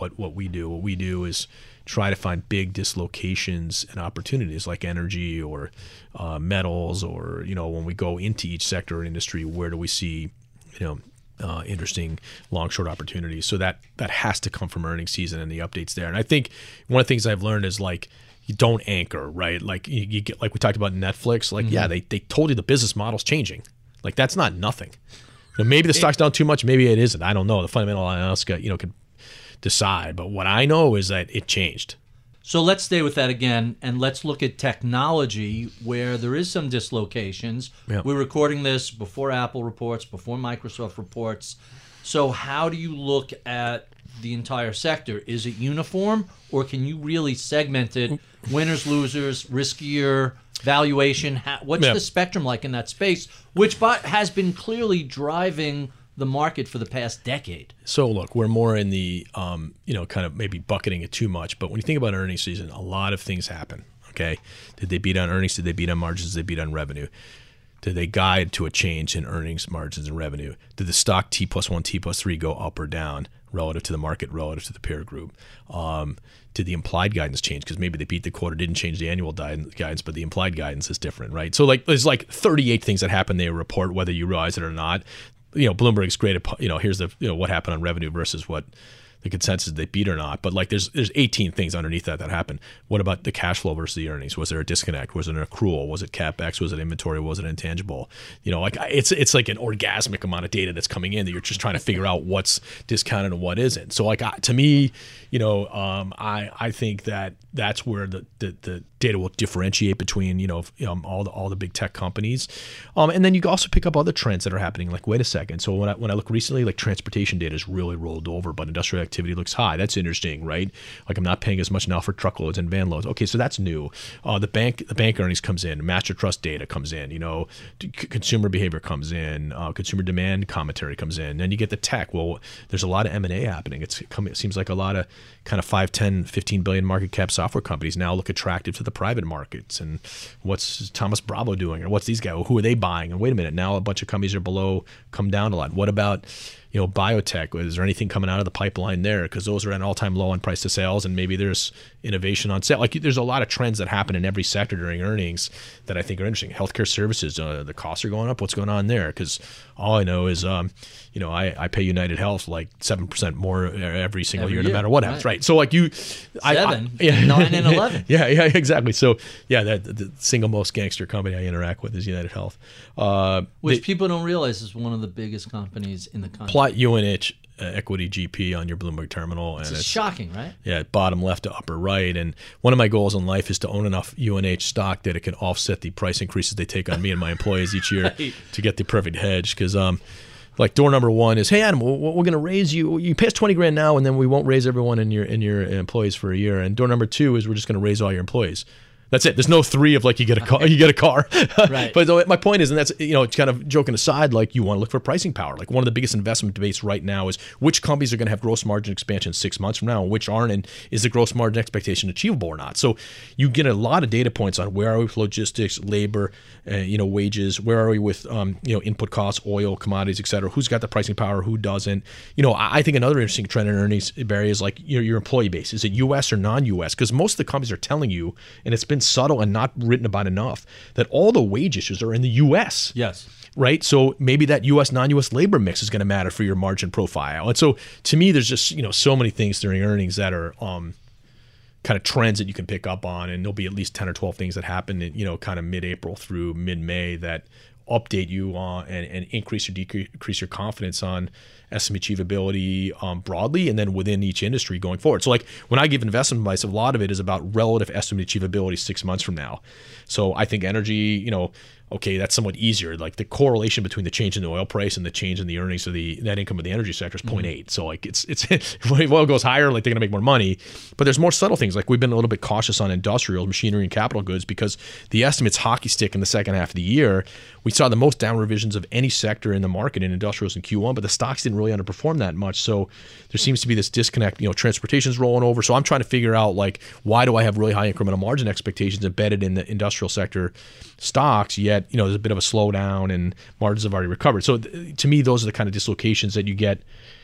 S5: what what we do. What we do is try to find big dislocations and opportunities like energy or uh, metals, or you know, when we go into each sector or industry, where do we see, you know, uh, interesting long short opportunities? So that that has to come from earnings season and the updates there. And I think one of the things I've learned is like, you don't anchor, right? Like you, you get, like we talked about Netflix. Like mm-hmm. yeah, they they told you the business model's changing. Like that's not nothing. You know, maybe the stock's down too much. Maybe it isn't. I don't know. The fundamental analyst, you know, could decide. But what I know is that it changed.
S1: So let's stay with that again, and let's look at technology, where there is some dislocations. Yep. We're recording this before Apple reports, before Microsoft reports. So how do you look at the entire sector? Is it uniform, or can you really segment it? Winners, losers, riskier, valuation? What's yep. the spectrum like in that space, which has been clearly driving the market for the past decade?
S5: So look, we're more in the, um, you know, kind of maybe bucketing it too much. But when you think about earnings season, a lot of things happen, okay? Did they beat on earnings? Did they beat on margins? Did they beat on revenue? Did they guide to a change in earnings, margins, and revenue? Did the stock T plus one, T plus three go up or down relative to the market, relative to the peer group? Um, did the implied guidance change? Because maybe they beat the quarter, didn't change the annual guidance, but the implied guidance is different, right? So like there's like thirty-eight things that happen. They report whether you realize it or not. You know, Bloomberg's great at, you know, here's the, you know, what happened on revenue versus what the consensus they beat or not. But like there's there's eighteen things underneath that that happened. What about the cash flow versus the earnings? Was there a disconnect? Was it an accrual? Was it CapEx? Was it inventory? Was it intangible? You know, like it's it's like an orgasmic amount of data that's coming in that you're just trying to figure out what's discounted and what isn't. So like to me, you know, um, I I think that that's where the the, the data will differentiate between, you know, um, all the all the big tech companies, um, and then you can also pick up other trends that are happening. Like, wait a second. So when I when I look recently, like transportation data is really rolled over, but industrial activity looks high. That's interesting, right? Like I'm not paying as much now for truckloads and van loads. Okay, so that's new. Uh, the bank the bank earnings comes in, master trust data comes in. You know, c- consumer behavior comes in, uh, consumer demand commentary comes in. Then you get the tech. Well, there's a lot of M and A happening. It's it seems like a lot of kind of five, ten, fifteen billion market cap software companies now look attractive to the private markets. And what's Thomas Bravo doing, or what's these guys? Who are they buying? And wait a minute, now a bunch of companies are below, come down a lot. What about, you know, biotech? Is there anything coming out of the pipeline there? Because those are at an all-time low on price to sales, and maybe there's innovation on sale. Like there's a lot of trends that happen in every sector during earnings that I think are interesting. Healthcare services, uh, the costs are going up. What's going on there? Because all I know is, um, you know, I, I pay United Health like seven percent more every single
S1: every
S5: year,
S1: year,
S5: no matter what happens. Right. right. So like you,
S1: seven,
S5: I, I, yeah,
S1: nine, and eleven.
S5: Yeah, yeah, exactly. So yeah, that the single most gangster company I interact with is United Health, uh,
S1: which
S5: they,
S1: people don't realize is one of the biggest companies in the country.
S5: Plot U N H uh, equity G P on your Bloomberg terminal, and
S1: it's,
S5: it's
S1: shocking, right?
S5: Yeah, bottom left to upper right. And one of my goals in life is to own enough U N H stock that it can offset the price increases they take on me and my employees each year right. to get the perfect hedge. Because um. Like door number one is, hey Adam, we're, we're going to raise you. You pay us twenty grand now, and then we won't raise everyone in your in your employees for a year. And door number two is we're just going to raise all your employees. That's it. There's no three of like you get a car, you get a car.
S1: Right.
S5: But my point is, and that's, you know, it's kind of joking aside, like you want to look for pricing power. Like one of the biggest investment debates right now is which companies are going to have gross margin expansion six months from now, and which aren't, and is the gross margin expectation achievable or not? So you get a lot of data points on where are we with logistics, labor, uh, you know, wages, where are we with um, you know, input costs, oil, commodities, et cetera. Who's got the pricing power, who doesn't? You know, I think another interesting trend in earnings, Barry, is like your your employee base. Is it U S or non-U S? Because most of the companies are telling you, and it's been subtle and not written about enough, that all the wage issues are in the U S.
S1: Yes.
S5: Right? So maybe that U S, non-U S labor mix is going to matter for your margin profile. And so to me, there's just, you know, so many things during earnings that are um, kind of trends that you can pick up on. And there'll be at least ten or twelve things that happen in, you know, kind of mid-April through mid-May that update you on and, and increase or decrease your confidence on estimate achievability um, broadly, and then within each industry going forward. So like when I give investment advice, a lot of it is about relative estimate achievability six months from now. So I think energy, you know, okay, that's somewhat easier. Like the correlation between the change in the oil price and the change in the earnings of the net income of the energy sector is zero point eight. Mm-hmm. So like it's it's if oil goes higher, like they're going to make more money. But there's more subtle things. Like we've been a little bit cautious on industrial, machinery, and capital goods because the estimates hockey stick in the second half of the year. We saw the most down revisions of any sector in the market in industrials in Q one, but the stocks didn't really underperform that much. So there seems to be this disconnect. You know, transportation's rolling over. So I'm trying to figure out like why do I have really high incremental margin expectations embedded in the industrial sector stocks, yet, you know, there's a bit of a slowdown and margins have already recovered. So th- to me, those are the kind of dislocations that you get,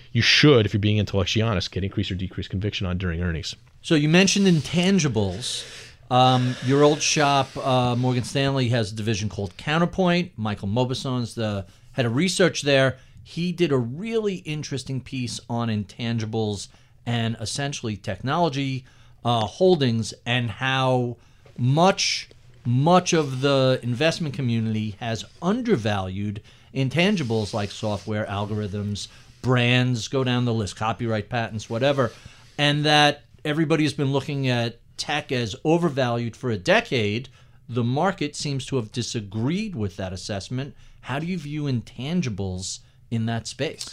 S5: you should, if you're being intellectually honest, get increased or decreased conviction on during earnings.
S1: So you mentioned intangibles. Um, your old shop, uh, Morgan Stanley, has a division called Counterpoint. Michael Mauboussin's the head of research there. He did a really interesting piece on intangibles and essentially technology uh, holdings and how much, much of the investment community has undervalued intangibles like software, algorithms, brands, go down the list, copyright, patents, whatever, and that everybody's been looking at tech as overvalued for a decade. The market seems to have disagreed with that assessment. How do you view intangibles in that space?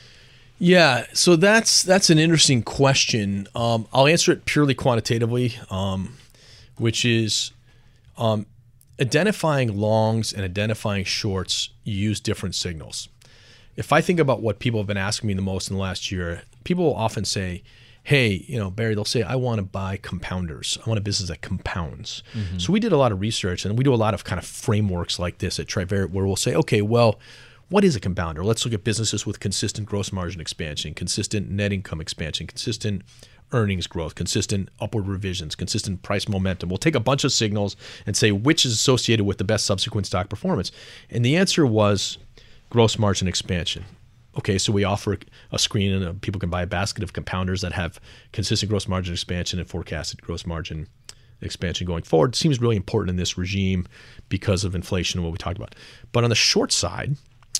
S5: Yeah, so that's that's an interesting question. Um, I'll answer it purely quantitatively, um, which is um, identifying longs and identifying shorts use different signals. If I think about what people have been asking me the most in the last year, people will often say, hey, you know, Barry, they'll say, I want to buy compounders. I want a business that compounds. Mm-hmm. So we did a lot of research, and we do a lot of kind of frameworks like this at Trivariate, where we'll say, okay, well, what is a compounder? Let's look at businesses with consistent gross margin expansion, consistent net income expansion, consistent earnings growth, consistent upward revisions, consistent price momentum. We'll take a bunch of signals and say which is associated with the best subsequent stock performance. And the answer was gross margin expansion. Okay, so we offer a screen and uh, people can buy a basket of compounders that have consistent gross margin expansion and forecasted gross margin expansion going forward. It seems really important in this regime because of inflation and what we talked about. But on the short side,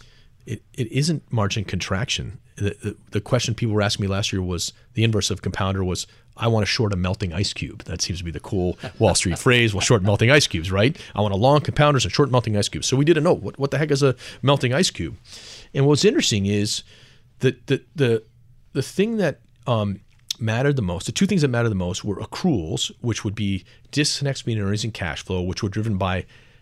S5: it, it isn't margin contraction. The, the, the question people were asking me last year was the inverse of compounder was, I want to short a melting ice cube. That seems to be the cool Wall Street phrase. Well, short melting ice cubes, right? I want a long compounders and short melting ice cubes. So we didn't know what, what the heck is a melting ice cube. And what's interesting is that the the the thing that um, mattered the most, the two things that mattered the most were accruals, which would be disconnects between earnings and cash flow, which were driven by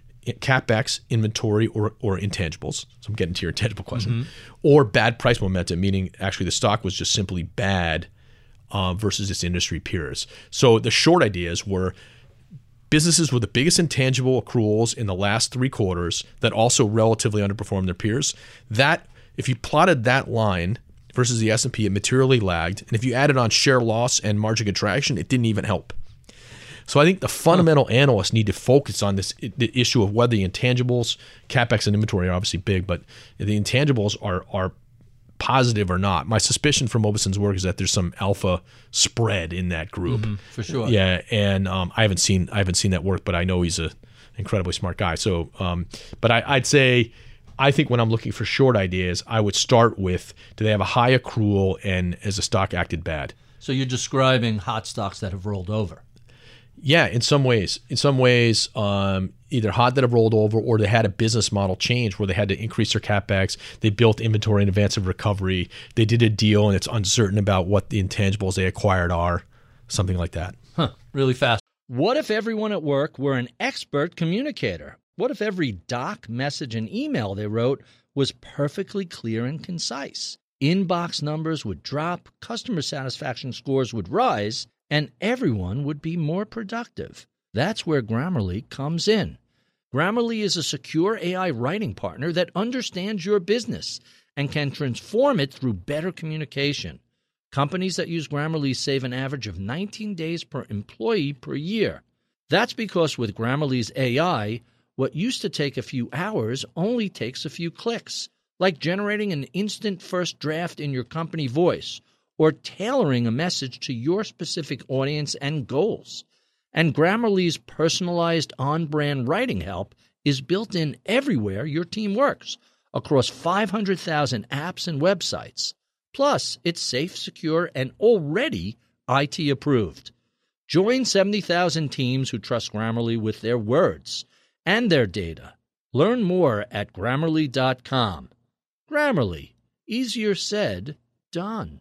S5: CapEx, inventory, or or intangibles. So I'm getting to your intangible question. Mm-hmm. Or bad price momentum, meaning actually the stock was just simply bad uh, versus its industry peers. So the short ideas were businesses with the biggest intangible accruals in the last three quarters that also relatively underperformed their peers. That, if you plotted that line versus the S and P, it materially lagged. And if you added on share loss and margin contraction, it didn't even help. So I think the fundamental analysts need to focus on this the issue of whether the intangibles, CapEx and inventory are obviously big, but the intangibles are are positive or not. My suspicion from Mauboussin's work is that there's some alpha spread in that group.
S1: Mm-hmm, for sure.
S5: Yeah, and um, I haven't seen I haven't seen that work, but I know he's a incredibly smart guy. So, um, but I, I'd say I think when I'm looking for short ideas, I would start with, do they have a high accrual and has the stock acted bad?
S1: So you're describing hot stocks that have rolled over.
S5: Yeah, in some ways. In some ways, um, either hot that have rolled over or they had a business model change where they had to increase their CapEx. They built inventory in advance of recovery. They did a deal and it's uncertain about what the intangibles they acquired are, something like that.
S1: Huh, really fast. What if everyone at work were an expert communicator? What if every doc, message, and email they wrote was perfectly clear and concise? Inbox numbers would drop, customer satisfaction scores would rise, and everyone would be more productive. That's where Grammarly comes in. Grammarly is a secure A I writing partner that understands your business and can transform it through better communication. Companies that use Grammarly save an average of nineteen days per employee per year. That's because with Grammarly's A I, what used to take a few hours only takes a few clicks, like generating an instant first draft in your company voice, or tailoring a message to your specific audience and goals. And Grammarly's personalized on-brand writing help is built in everywhere your team works, across five hundred thousand apps and websites. Plus, it's safe, secure, and already I T approved. Join seventy thousand teams who trust Grammarly with their words and their data. Learn more at Grammarly dot com. Grammarly. Easier said, done.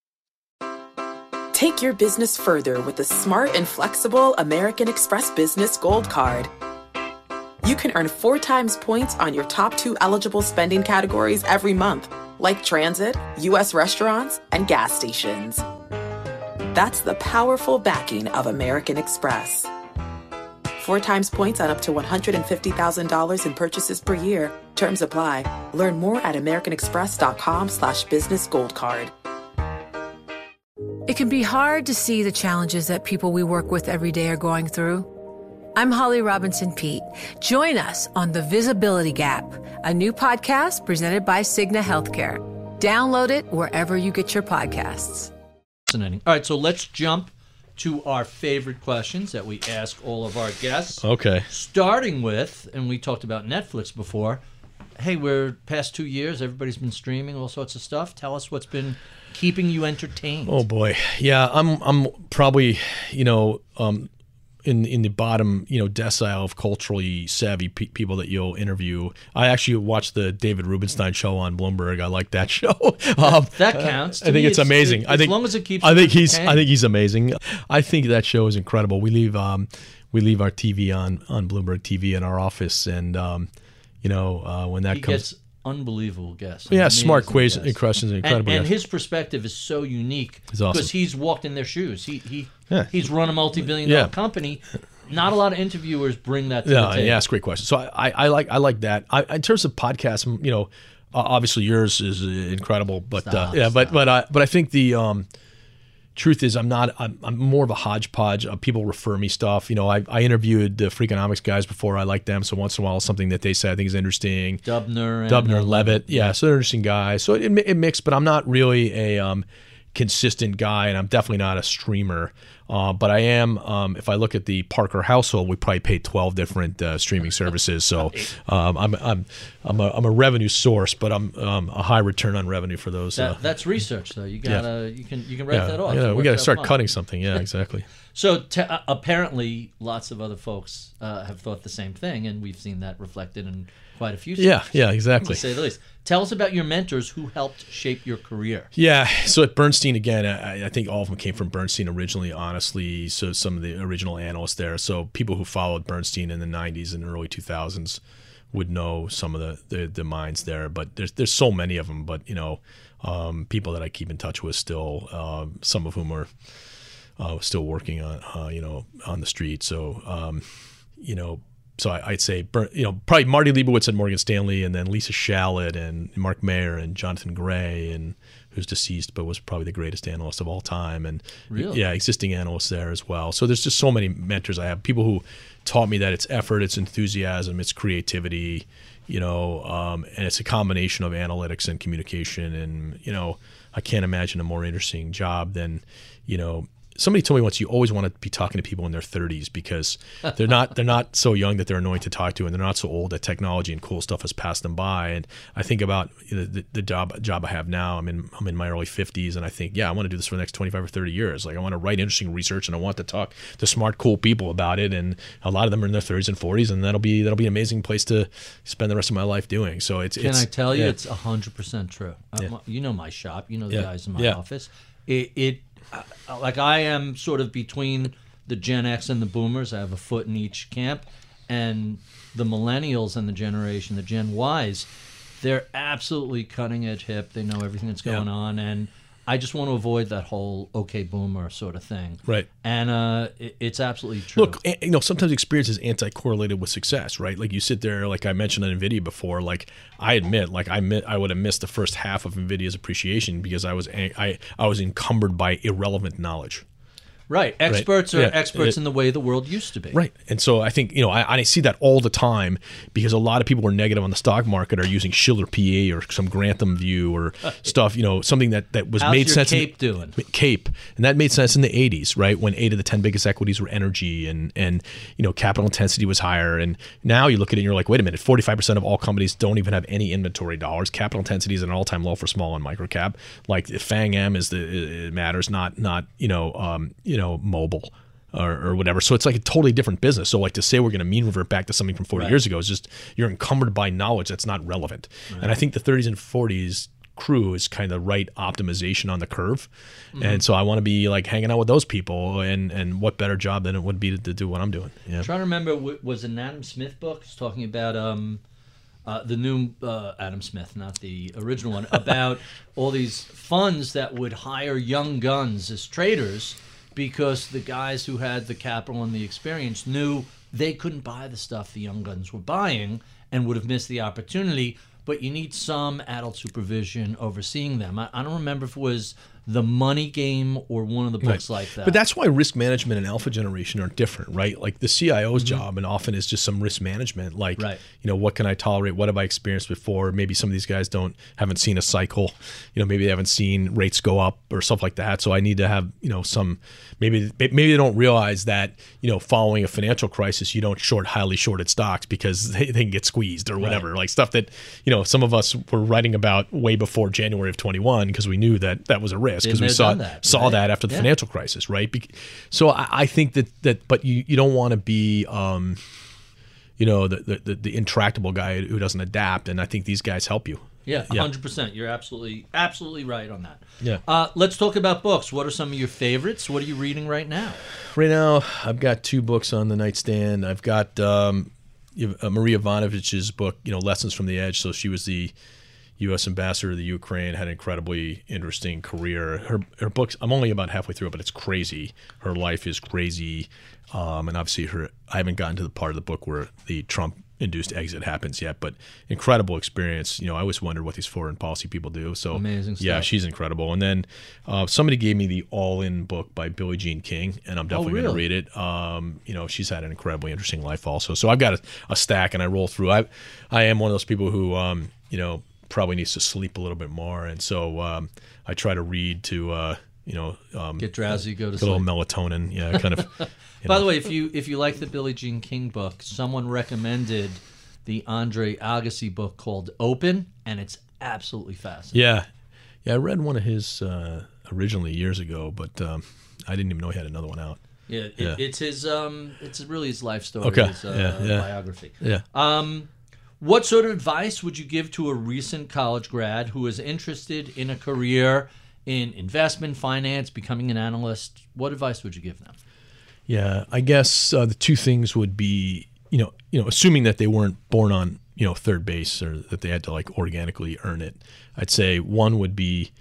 S3: Take your business further with the smart and flexible American Express Business Gold Card. You can earn four times points on your top two eligible spending categories every month, like transit, U S restaurants, and gas stations. That's the powerful backing of American Express. four times points on up to one hundred fifty thousand dollars in purchases per year. Terms apply. Learn more at americanexpress.com slash business gold card.
S6: It can be hard to see the challenges that people we work with every day are going through. I'm Holly Robinson Peete. Join us on The Visibility Gap, a new podcast presented by Cigna Healthcare. Download it wherever you get your podcasts.
S1: Fascinating. All right, so let's jump to our favorite questions that we ask all of our guests.
S5: Okay.
S1: Starting with, and we talked about Netflix before, hey, we're past two years, everybody's been streaming all sorts of stuff. Tell us what's been keeping you entertained.
S5: Oh, boy. Yeah, I'm I'm probably, you know, um, in in the bottom, you know, decile of culturally savvy pe- people that you'll interview. I actually watched the David Rubenstein show on Bloomberg. I like that show. um,
S1: that counts.
S5: I think
S1: me,
S5: it's, it's amazing.
S1: It,
S5: I think
S1: as long as it keeps.
S5: I think he's.
S1: entertained.
S5: I think he's amazing. I think that show is incredible. We leave um, we leave our T V on on Bloomberg T V in our office, and um, you know, uh, when that
S1: he
S5: comes.
S1: Gets unbelievable guests.
S5: Yeah,
S1: Amazing
S5: smart quiz
S1: guests.
S5: questions, incredible.
S1: And, and
S5: guests.
S1: his perspective is so unique
S5: It's awesome.
S1: because he's walked in their shoes. He he
S5: Yeah.
S1: he's run a multi-billion dollar
S5: Yeah.
S1: company. Not a lot of interviewers bring that to
S5: Yeah,
S1: the table.
S5: yeah, it's a great question. So I, I, I like I like that. I, in terms of podcasts, you know, uh, obviously yours is uh, incredible, but uh,
S1: Stop,
S5: yeah, but
S1: stop.
S5: but I but I think the um, truth is I'm not I'm, I'm more of a hodgepodge. Uh, people refer me stuff. You know, I, I interviewed the Freakonomics guys before. I like them, so once in a while something that they say I think is interesting.
S1: Dubner, and
S5: Dubner,
S1: uh,
S5: Levitt, yeah, so they're interesting guys. So it, it mixed, but I'm not really a um, consistent guy, and I'm definitely not a streamer. Uh, but I am. Um, if I look at the Parker household, we probably pay twelve different uh, streaming services. So um, I'm I'm I'm a, I'm a revenue source, but I'm um, a high return on revenue for those.
S1: That,
S5: uh,
S1: that's research, though. You gotta you can you can write
S5: yeah,
S1: that off.
S5: yeah,
S1: It
S5: we got to
S1: works out
S5: start
S1: fine.
S5: cutting something. Yeah, exactly.
S1: So t- uh, apparently, lots of other folks uh, have thought the same thing, and we've seen that reflected in quite a few.
S5: Yeah,
S1: stories,
S5: yeah, exactly.
S1: To say the least. Tell us about your mentors who helped shape your career.
S5: Yeah, so at Bernstein again, I, I think all of them came from Bernstein originally. Honestly, so some of the original analysts there. So people who followed Bernstein in the nineties and early two thousands would know some of the, the the minds there. But there's there's so many of them. But you know, um, people that I keep in touch with still, uh, some of whom are uh, still working on uh, you know on the street. So um, you know. So I, I'd say, you know, probably Marty Leibowitz at Morgan Stanley, and then Lisa Shallett and Mark Mayer and Jonathan Gray, and who's deceased but was probably the greatest analyst of all time, and
S1: Really?
S5: yeah, existing analysts there as well. So there's just so many mentors I have, people who taught me that it's effort, it's enthusiasm, it's creativity, you know, um, and it's a combination of analytics and communication. And you know, I can't imagine a more interesting job than, you know. Somebody told me once you always want to be talking to people in their thirties because they're not they're not so young that they're annoying to talk to, and they're not so old that technology and cool stuff has passed them by. And I think about you know, the, the job job I have now. I'm in I'm in my early fifties, and I think, yeah, I want to do this for the next twenty-five or thirty years. Like I want to write interesting research, and I want to talk to smart, cool people about it. And a lot of them are in their thirties and forties, and that'll be that'll be an amazing place to spend the rest of my life doing. So it's
S1: Can
S5: it's,
S1: I tell you,
S5: yeah.
S1: it's one hundred percent true. Uh,
S5: Yeah.
S1: my- You know my shop. You know the
S5: Yeah.
S1: guys in my
S5: Yeah.
S1: office. It, it uh, like I am sort of between the Gen X and the Boomers. I have a foot in each camp. And the Millennials and the generation, the Gen Ys, they're absolutely cutting edge hip. They know everything that's going
S5: Yeah.
S1: on. And I just want to avoid that whole okay boomer sort of thing.
S5: Right.
S1: And uh, it, it's absolutely true.
S5: Look, a- you know, sometimes experience is anti-correlated with success, right? Like you sit there, like I mentioned on NVIDIA before. Like I admit, like I admit, I would have missed the first half of NVIDIA's appreciation because I was a- I I was encumbered by irrelevant knowledge.
S1: Right. Experts are
S5: Yeah.
S1: experts
S5: It-
S1: in the way the world used to be.
S5: Right. And so I think, you know, I, I see that all the time because a lot of people who are negative on the stock market are using Schiller P A or some Grantham view or stuff, you know, something that, that was
S1: How's
S5: made
S1: your
S5: sense.
S1: cape
S5: in,
S1: doing?
S5: Cape. And that made sense in the eighties, right? When eight of the ten biggest equities were energy and, and, you know, capital intensity was higher. And now you look at it and you're like, wait a minute, forty-five percent of all companies don't even have any inventory dollars. Capital intensity is at an all-time low for small and micro cap. Like Fang M is the, it matters, not, not, you know, um, you know, mobile. Or, or whatever. So it's like a totally different business. So like to say we're going to mean revert back to something from forty
S1: Right.
S5: years ago is just you're encumbered by knowledge that's not relevant. Right. And I think the thirties and forties crew is kind of the right optimization on the curve. Mm-hmm. And so I want to be like hanging out with those people. And and what better job than it would be to, to do what I'm doing. Yeah.
S1: I'm trying to remember, w- was an Adam Smith book it's talking about um, uh, the new uh, Adam Smith, not the original one, about all these funds that would hire young guns as traders because the guys who had the capital and the experience knew they couldn't buy the stuff the young guns were buying and would have missed the opportunity. But you need some adult supervision overseeing them. I, I don't remember if it was The Money Game or one of the books
S5: Right.
S1: like that.
S5: But that's why risk management and alpha generation are different, right? Like the C I O's mm-hmm. job, and often is just some risk management. Like,
S1: right.
S5: you know, what can I tolerate? What have I experienced before? Maybe some of these guys don't haven't seen a cycle. You know, maybe they haven't seen rates go up or stuff like that. So I need to have, you know, some. Maybe maybe they don't realize that, you know, following a financial crisis, you don't short highly shorted stocks because they, they can get squeezed or whatever. Right. Like stuff that, you know, some of us were writing about way before January of twenty-one because we knew that that was a risk because we saw
S1: that,
S5: saw
S1: right?
S5: that after the
S1: yeah.
S5: financial crisis, right? Be- so I, I think that that, but you, you don't want to be, um, you know, the, the the intractable guy who doesn't adapt, and I think these guys help you.
S1: Yeah, one hundred percent. You're absolutely absolutely right on that.
S5: Yeah.
S1: Uh, let's talk about books. What are some of your favorites? What are you reading right now?
S5: Right now, I've got two books on the nightstand. I've got um, Maria Ivanovich's book, you know, Lessons from the Edge. So she was the U S ambassador to the Ukraine, had an incredibly interesting career. Her her books, I'm only about halfway through it, but it's crazy. Her life is crazy. Um, and obviously, her I haven't gotten to the part of the book where the Trump-induced exit happens yet, but incredible experience. You know, I always wondered what these foreign policy people do. So
S1: amazing stuff.
S5: Yeah, she's incredible. And then uh, somebody gave me the All In book by Billie Jean King, and I'm definitely
S1: oh, really?
S5: going to read it. Um, you know, she's had an incredibly interesting life also. So I've got a, a stack, and I roll through. I I am one of those people who, um, you know, probably needs to sleep a little bit more, and so um, I try to read to uh, you know um,
S1: get drowsy, go to
S5: get
S1: sleep.
S5: a little melatonin, yeah, kind of.
S1: By
S5: know.
S1: the way, if you if you like the Billie Jean King book, someone recommended the Andre Agassi book called Open, and it's absolutely fascinating.
S5: Yeah, yeah, I read one of his uh, originally years ago, but um, I didn't even know he had another one out.
S1: Yeah, it,
S5: yeah.
S1: it's his um, it's really his life story,
S5: okay.
S1: his uh,
S5: yeah, yeah.
S1: biography.
S5: Yeah.
S1: Um, What sort of advice would you give to a recent college grad who is interested in a career in investment, finance, becoming an analyst? What advice would you give them?
S5: Yeah, I guess uh, the two things would be, you know, you know, assuming that they weren't born on, you know, third base or that they had to like organically earn it. I'd say one would be,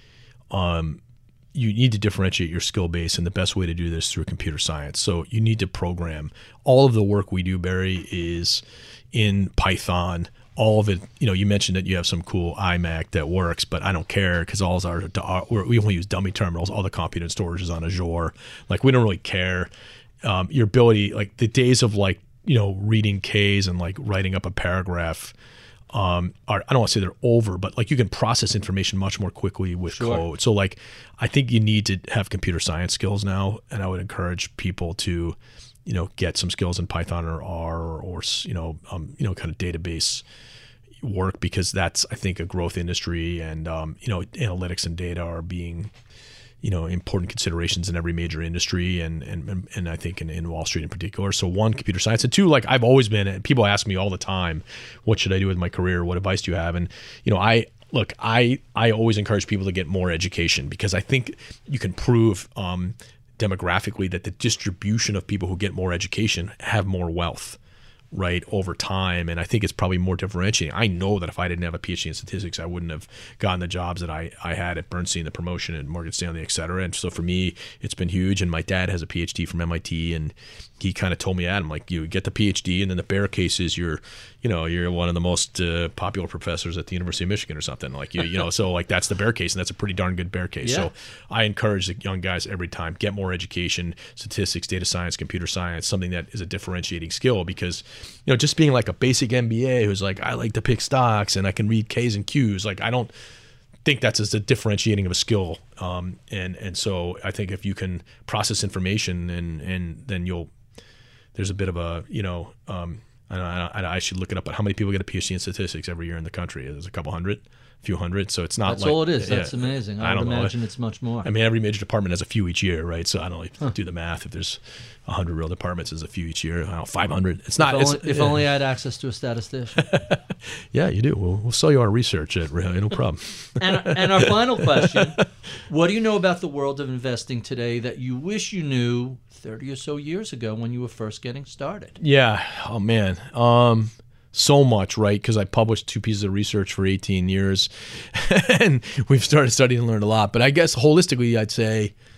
S5: um, you need to differentiate your skill base, and the best way to do this is through computer science. So you need to program. All of the work we do, Barry, is in Python. All of it, you know, you mentioned that you have some cool iMac that works, but I don't care because all our, we only use dummy terminals. All the compute and storage is on Azure. Like, we don't really care. Um, your ability, like the days of like, you know, reading K's and like writing up a paragraph um, are, I don't want to say they're over, but like you can process information much more quickly with
S1: Sure.
S5: code. So like, I think you need to have computer science skills now, and I would encourage people to, you know, get some skills in Python or R or, or you know, um, you know, kind of database work, because that's, I think, a growth industry, and um, you know, analytics and data are being, you know, important considerations in every major industry, and and and I think in, in Wall Street in particular. So one, computer science, and two, like I've always been, and people ask me all the time, what should I do with my career? What advice do you have? And you know, I look, I I always encourage people to get more education, because I think you can prove um, demographically that the distribution of people who get more education have more wealth, right, over time. And I think it's probably more differentiating. I know that if I didn't have a PhD in statistics, I wouldn't have gotten the jobs that I, I had at Bernstein, the promotion at Morgan Stanley, et cetera. And so for me, it's been huge. And my dad has a PhD from M I T, and he kind of told me, Adam, like, you get the PhD, and then the bear case is you're, you know, you're one of the most uh, popular professors at the University of Michigan or something. Like, you, you know, so like that's the bear case, and that's a pretty darn good bear case.
S1: Yeah.
S5: So I encourage the young guys every time, get more education, statistics, data science, computer science, something that is a differentiating skill, because, you know, just being like a basic M B A who's like, I like to pick stocks and I can read K's and Q's, like, I don't think that's as a differentiating of a skill. Um, and, and so I think if you can process information, and, and then you'll, there's a bit of a, you know, um, I, I, I should look it up, but how many people get a PhD in statistics every year in the country? There's a couple hundred, a few hundred. So it's not
S1: That's
S5: like,
S1: all it is.
S5: yeah,
S1: That's amazing. I,
S5: I
S1: would
S5: don't know.
S1: imagine it's much more.
S5: I mean, every major department has a few each year, right? So I don't really huh. do the math. If there's one hundred real departments, there's a few each year. I don't know, five hundred. It's not.
S1: If,
S5: it's,
S1: only, if
S5: yeah.
S1: only I had access to a statistician.
S5: Yeah, you do. We'll, we'll sell you our research at Ray, no problem.
S1: and, and our final question, what do you know about the world of investing today that you wish you knew thirty or so years ago when you were first getting started?
S5: Yeah. Oh, man. Um, so much, right? Because I published two pieces of research for eighteen years, and we've started studying and learned a lot. But I guess holistically, I'd say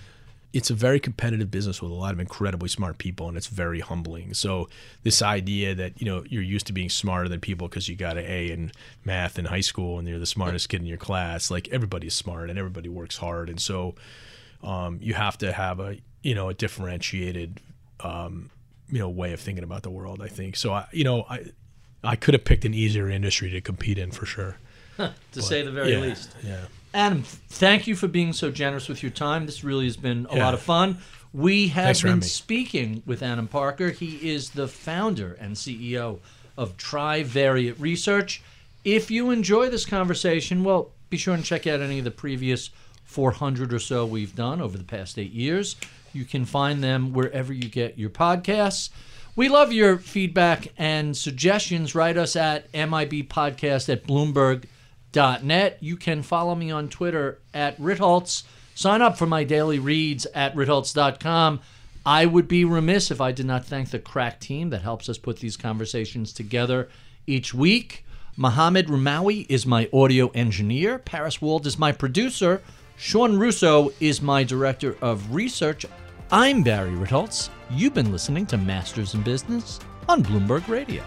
S5: it's a very competitive business with a lot of incredibly smart people, and it's very humbling. So this idea that, you know, you're used to being smarter than people because you got an A in math in high school and you're the smartest kid in your class, like everybody's smart and everybody works hard. And so um, you have to have a, you know, a differentiated, um, you know, way of thinking about the world, I think. So, I, you know, I I could have picked an easier industry to compete in for sure.
S1: to
S5: but,
S1: say the very
S5: yeah,
S1: least.
S5: Yeah.
S1: Adam, thank you for being so generous with your time. This really has been a
S5: Yeah.
S1: lot of fun. We have
S5: Thanks for having
S1: been
S5: me.
S1: speaking with Adam Parker. He is the founder and C E O of Trivariate Research. If you enjoy this conversation, well, be sure and check out any of the previous four hundred or so we've done over the past eight years. You can find them wherever you get your podcasts. We love your feedback and suggestions. Write us at mibpodcast at bloomberg dot net. You can follow me on Twitter at Ritholtz. Sign up for my daily reads at ritholtz dot com. I would be remiss if I did not thank the crack team that helps us put these conversations together each week. Mohammed Rumawi is my audio engineer. Paris Wald is my producer. Sean Russo is my director of research. I'm Barry Ritholtz. You've been listening to Masters in Business on Bloomberg Radio.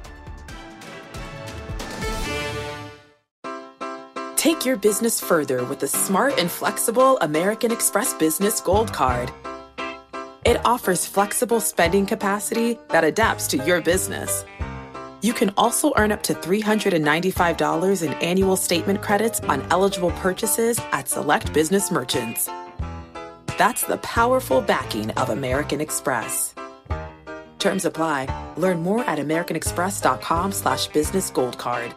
S3: Take your business further with the smart and flexible American Express Business Gold Card. It offers flexible spending capacity that adapts to your business. You can also earn up to three hundred ninety-five dollars in annual statement credits on eligible purchases at select business merchants. That's the powerful backing of American Express. Terms apply. Learn more at americanexpress.com slash business gold card.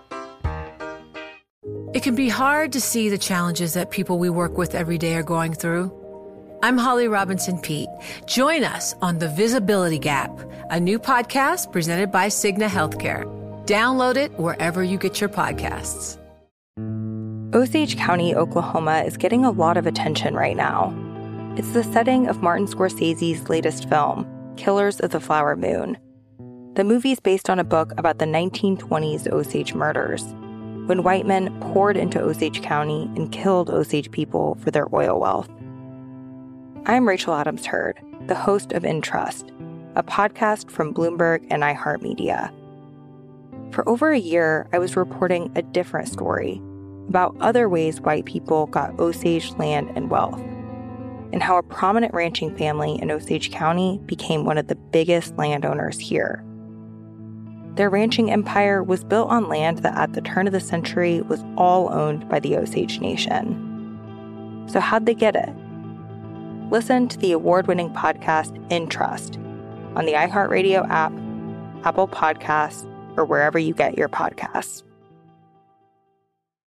S6: It can be hard to see the challenges that people we work with every day are going through. I'm Holly Robinson Peete. Join us on The Visibility Gap, a new podcast presented by Cigna Healthcare. Download it wherever you get your podcasts.
S7: Osage County, Oklahoma is getting a lot of attention right now. It's the setting of Martin Scorsese's latest film, Killers of the Flower Moon. The movie's based on a book about the nineteen twenties Osage murders, when white men poured into Osage County and killed Osage people for their oil wealth. I'm Rachel Adams Heard, the host of In Trust, a podcast from Bloomberg and iHeartMedia. For over a year, I was reporting a different story about other ways white people got Osage land and wealth, and how a prominent ranching family in Osage County became one of the biggest landowners here. Their ranching empire was built on land that at the turn of the century was all owned by the Osage Nation. So how'd they get it? Listen to the award-winning podcast In Trust on the iHeartRadio app, Apple Podcasts, or wherever you get your podcasts.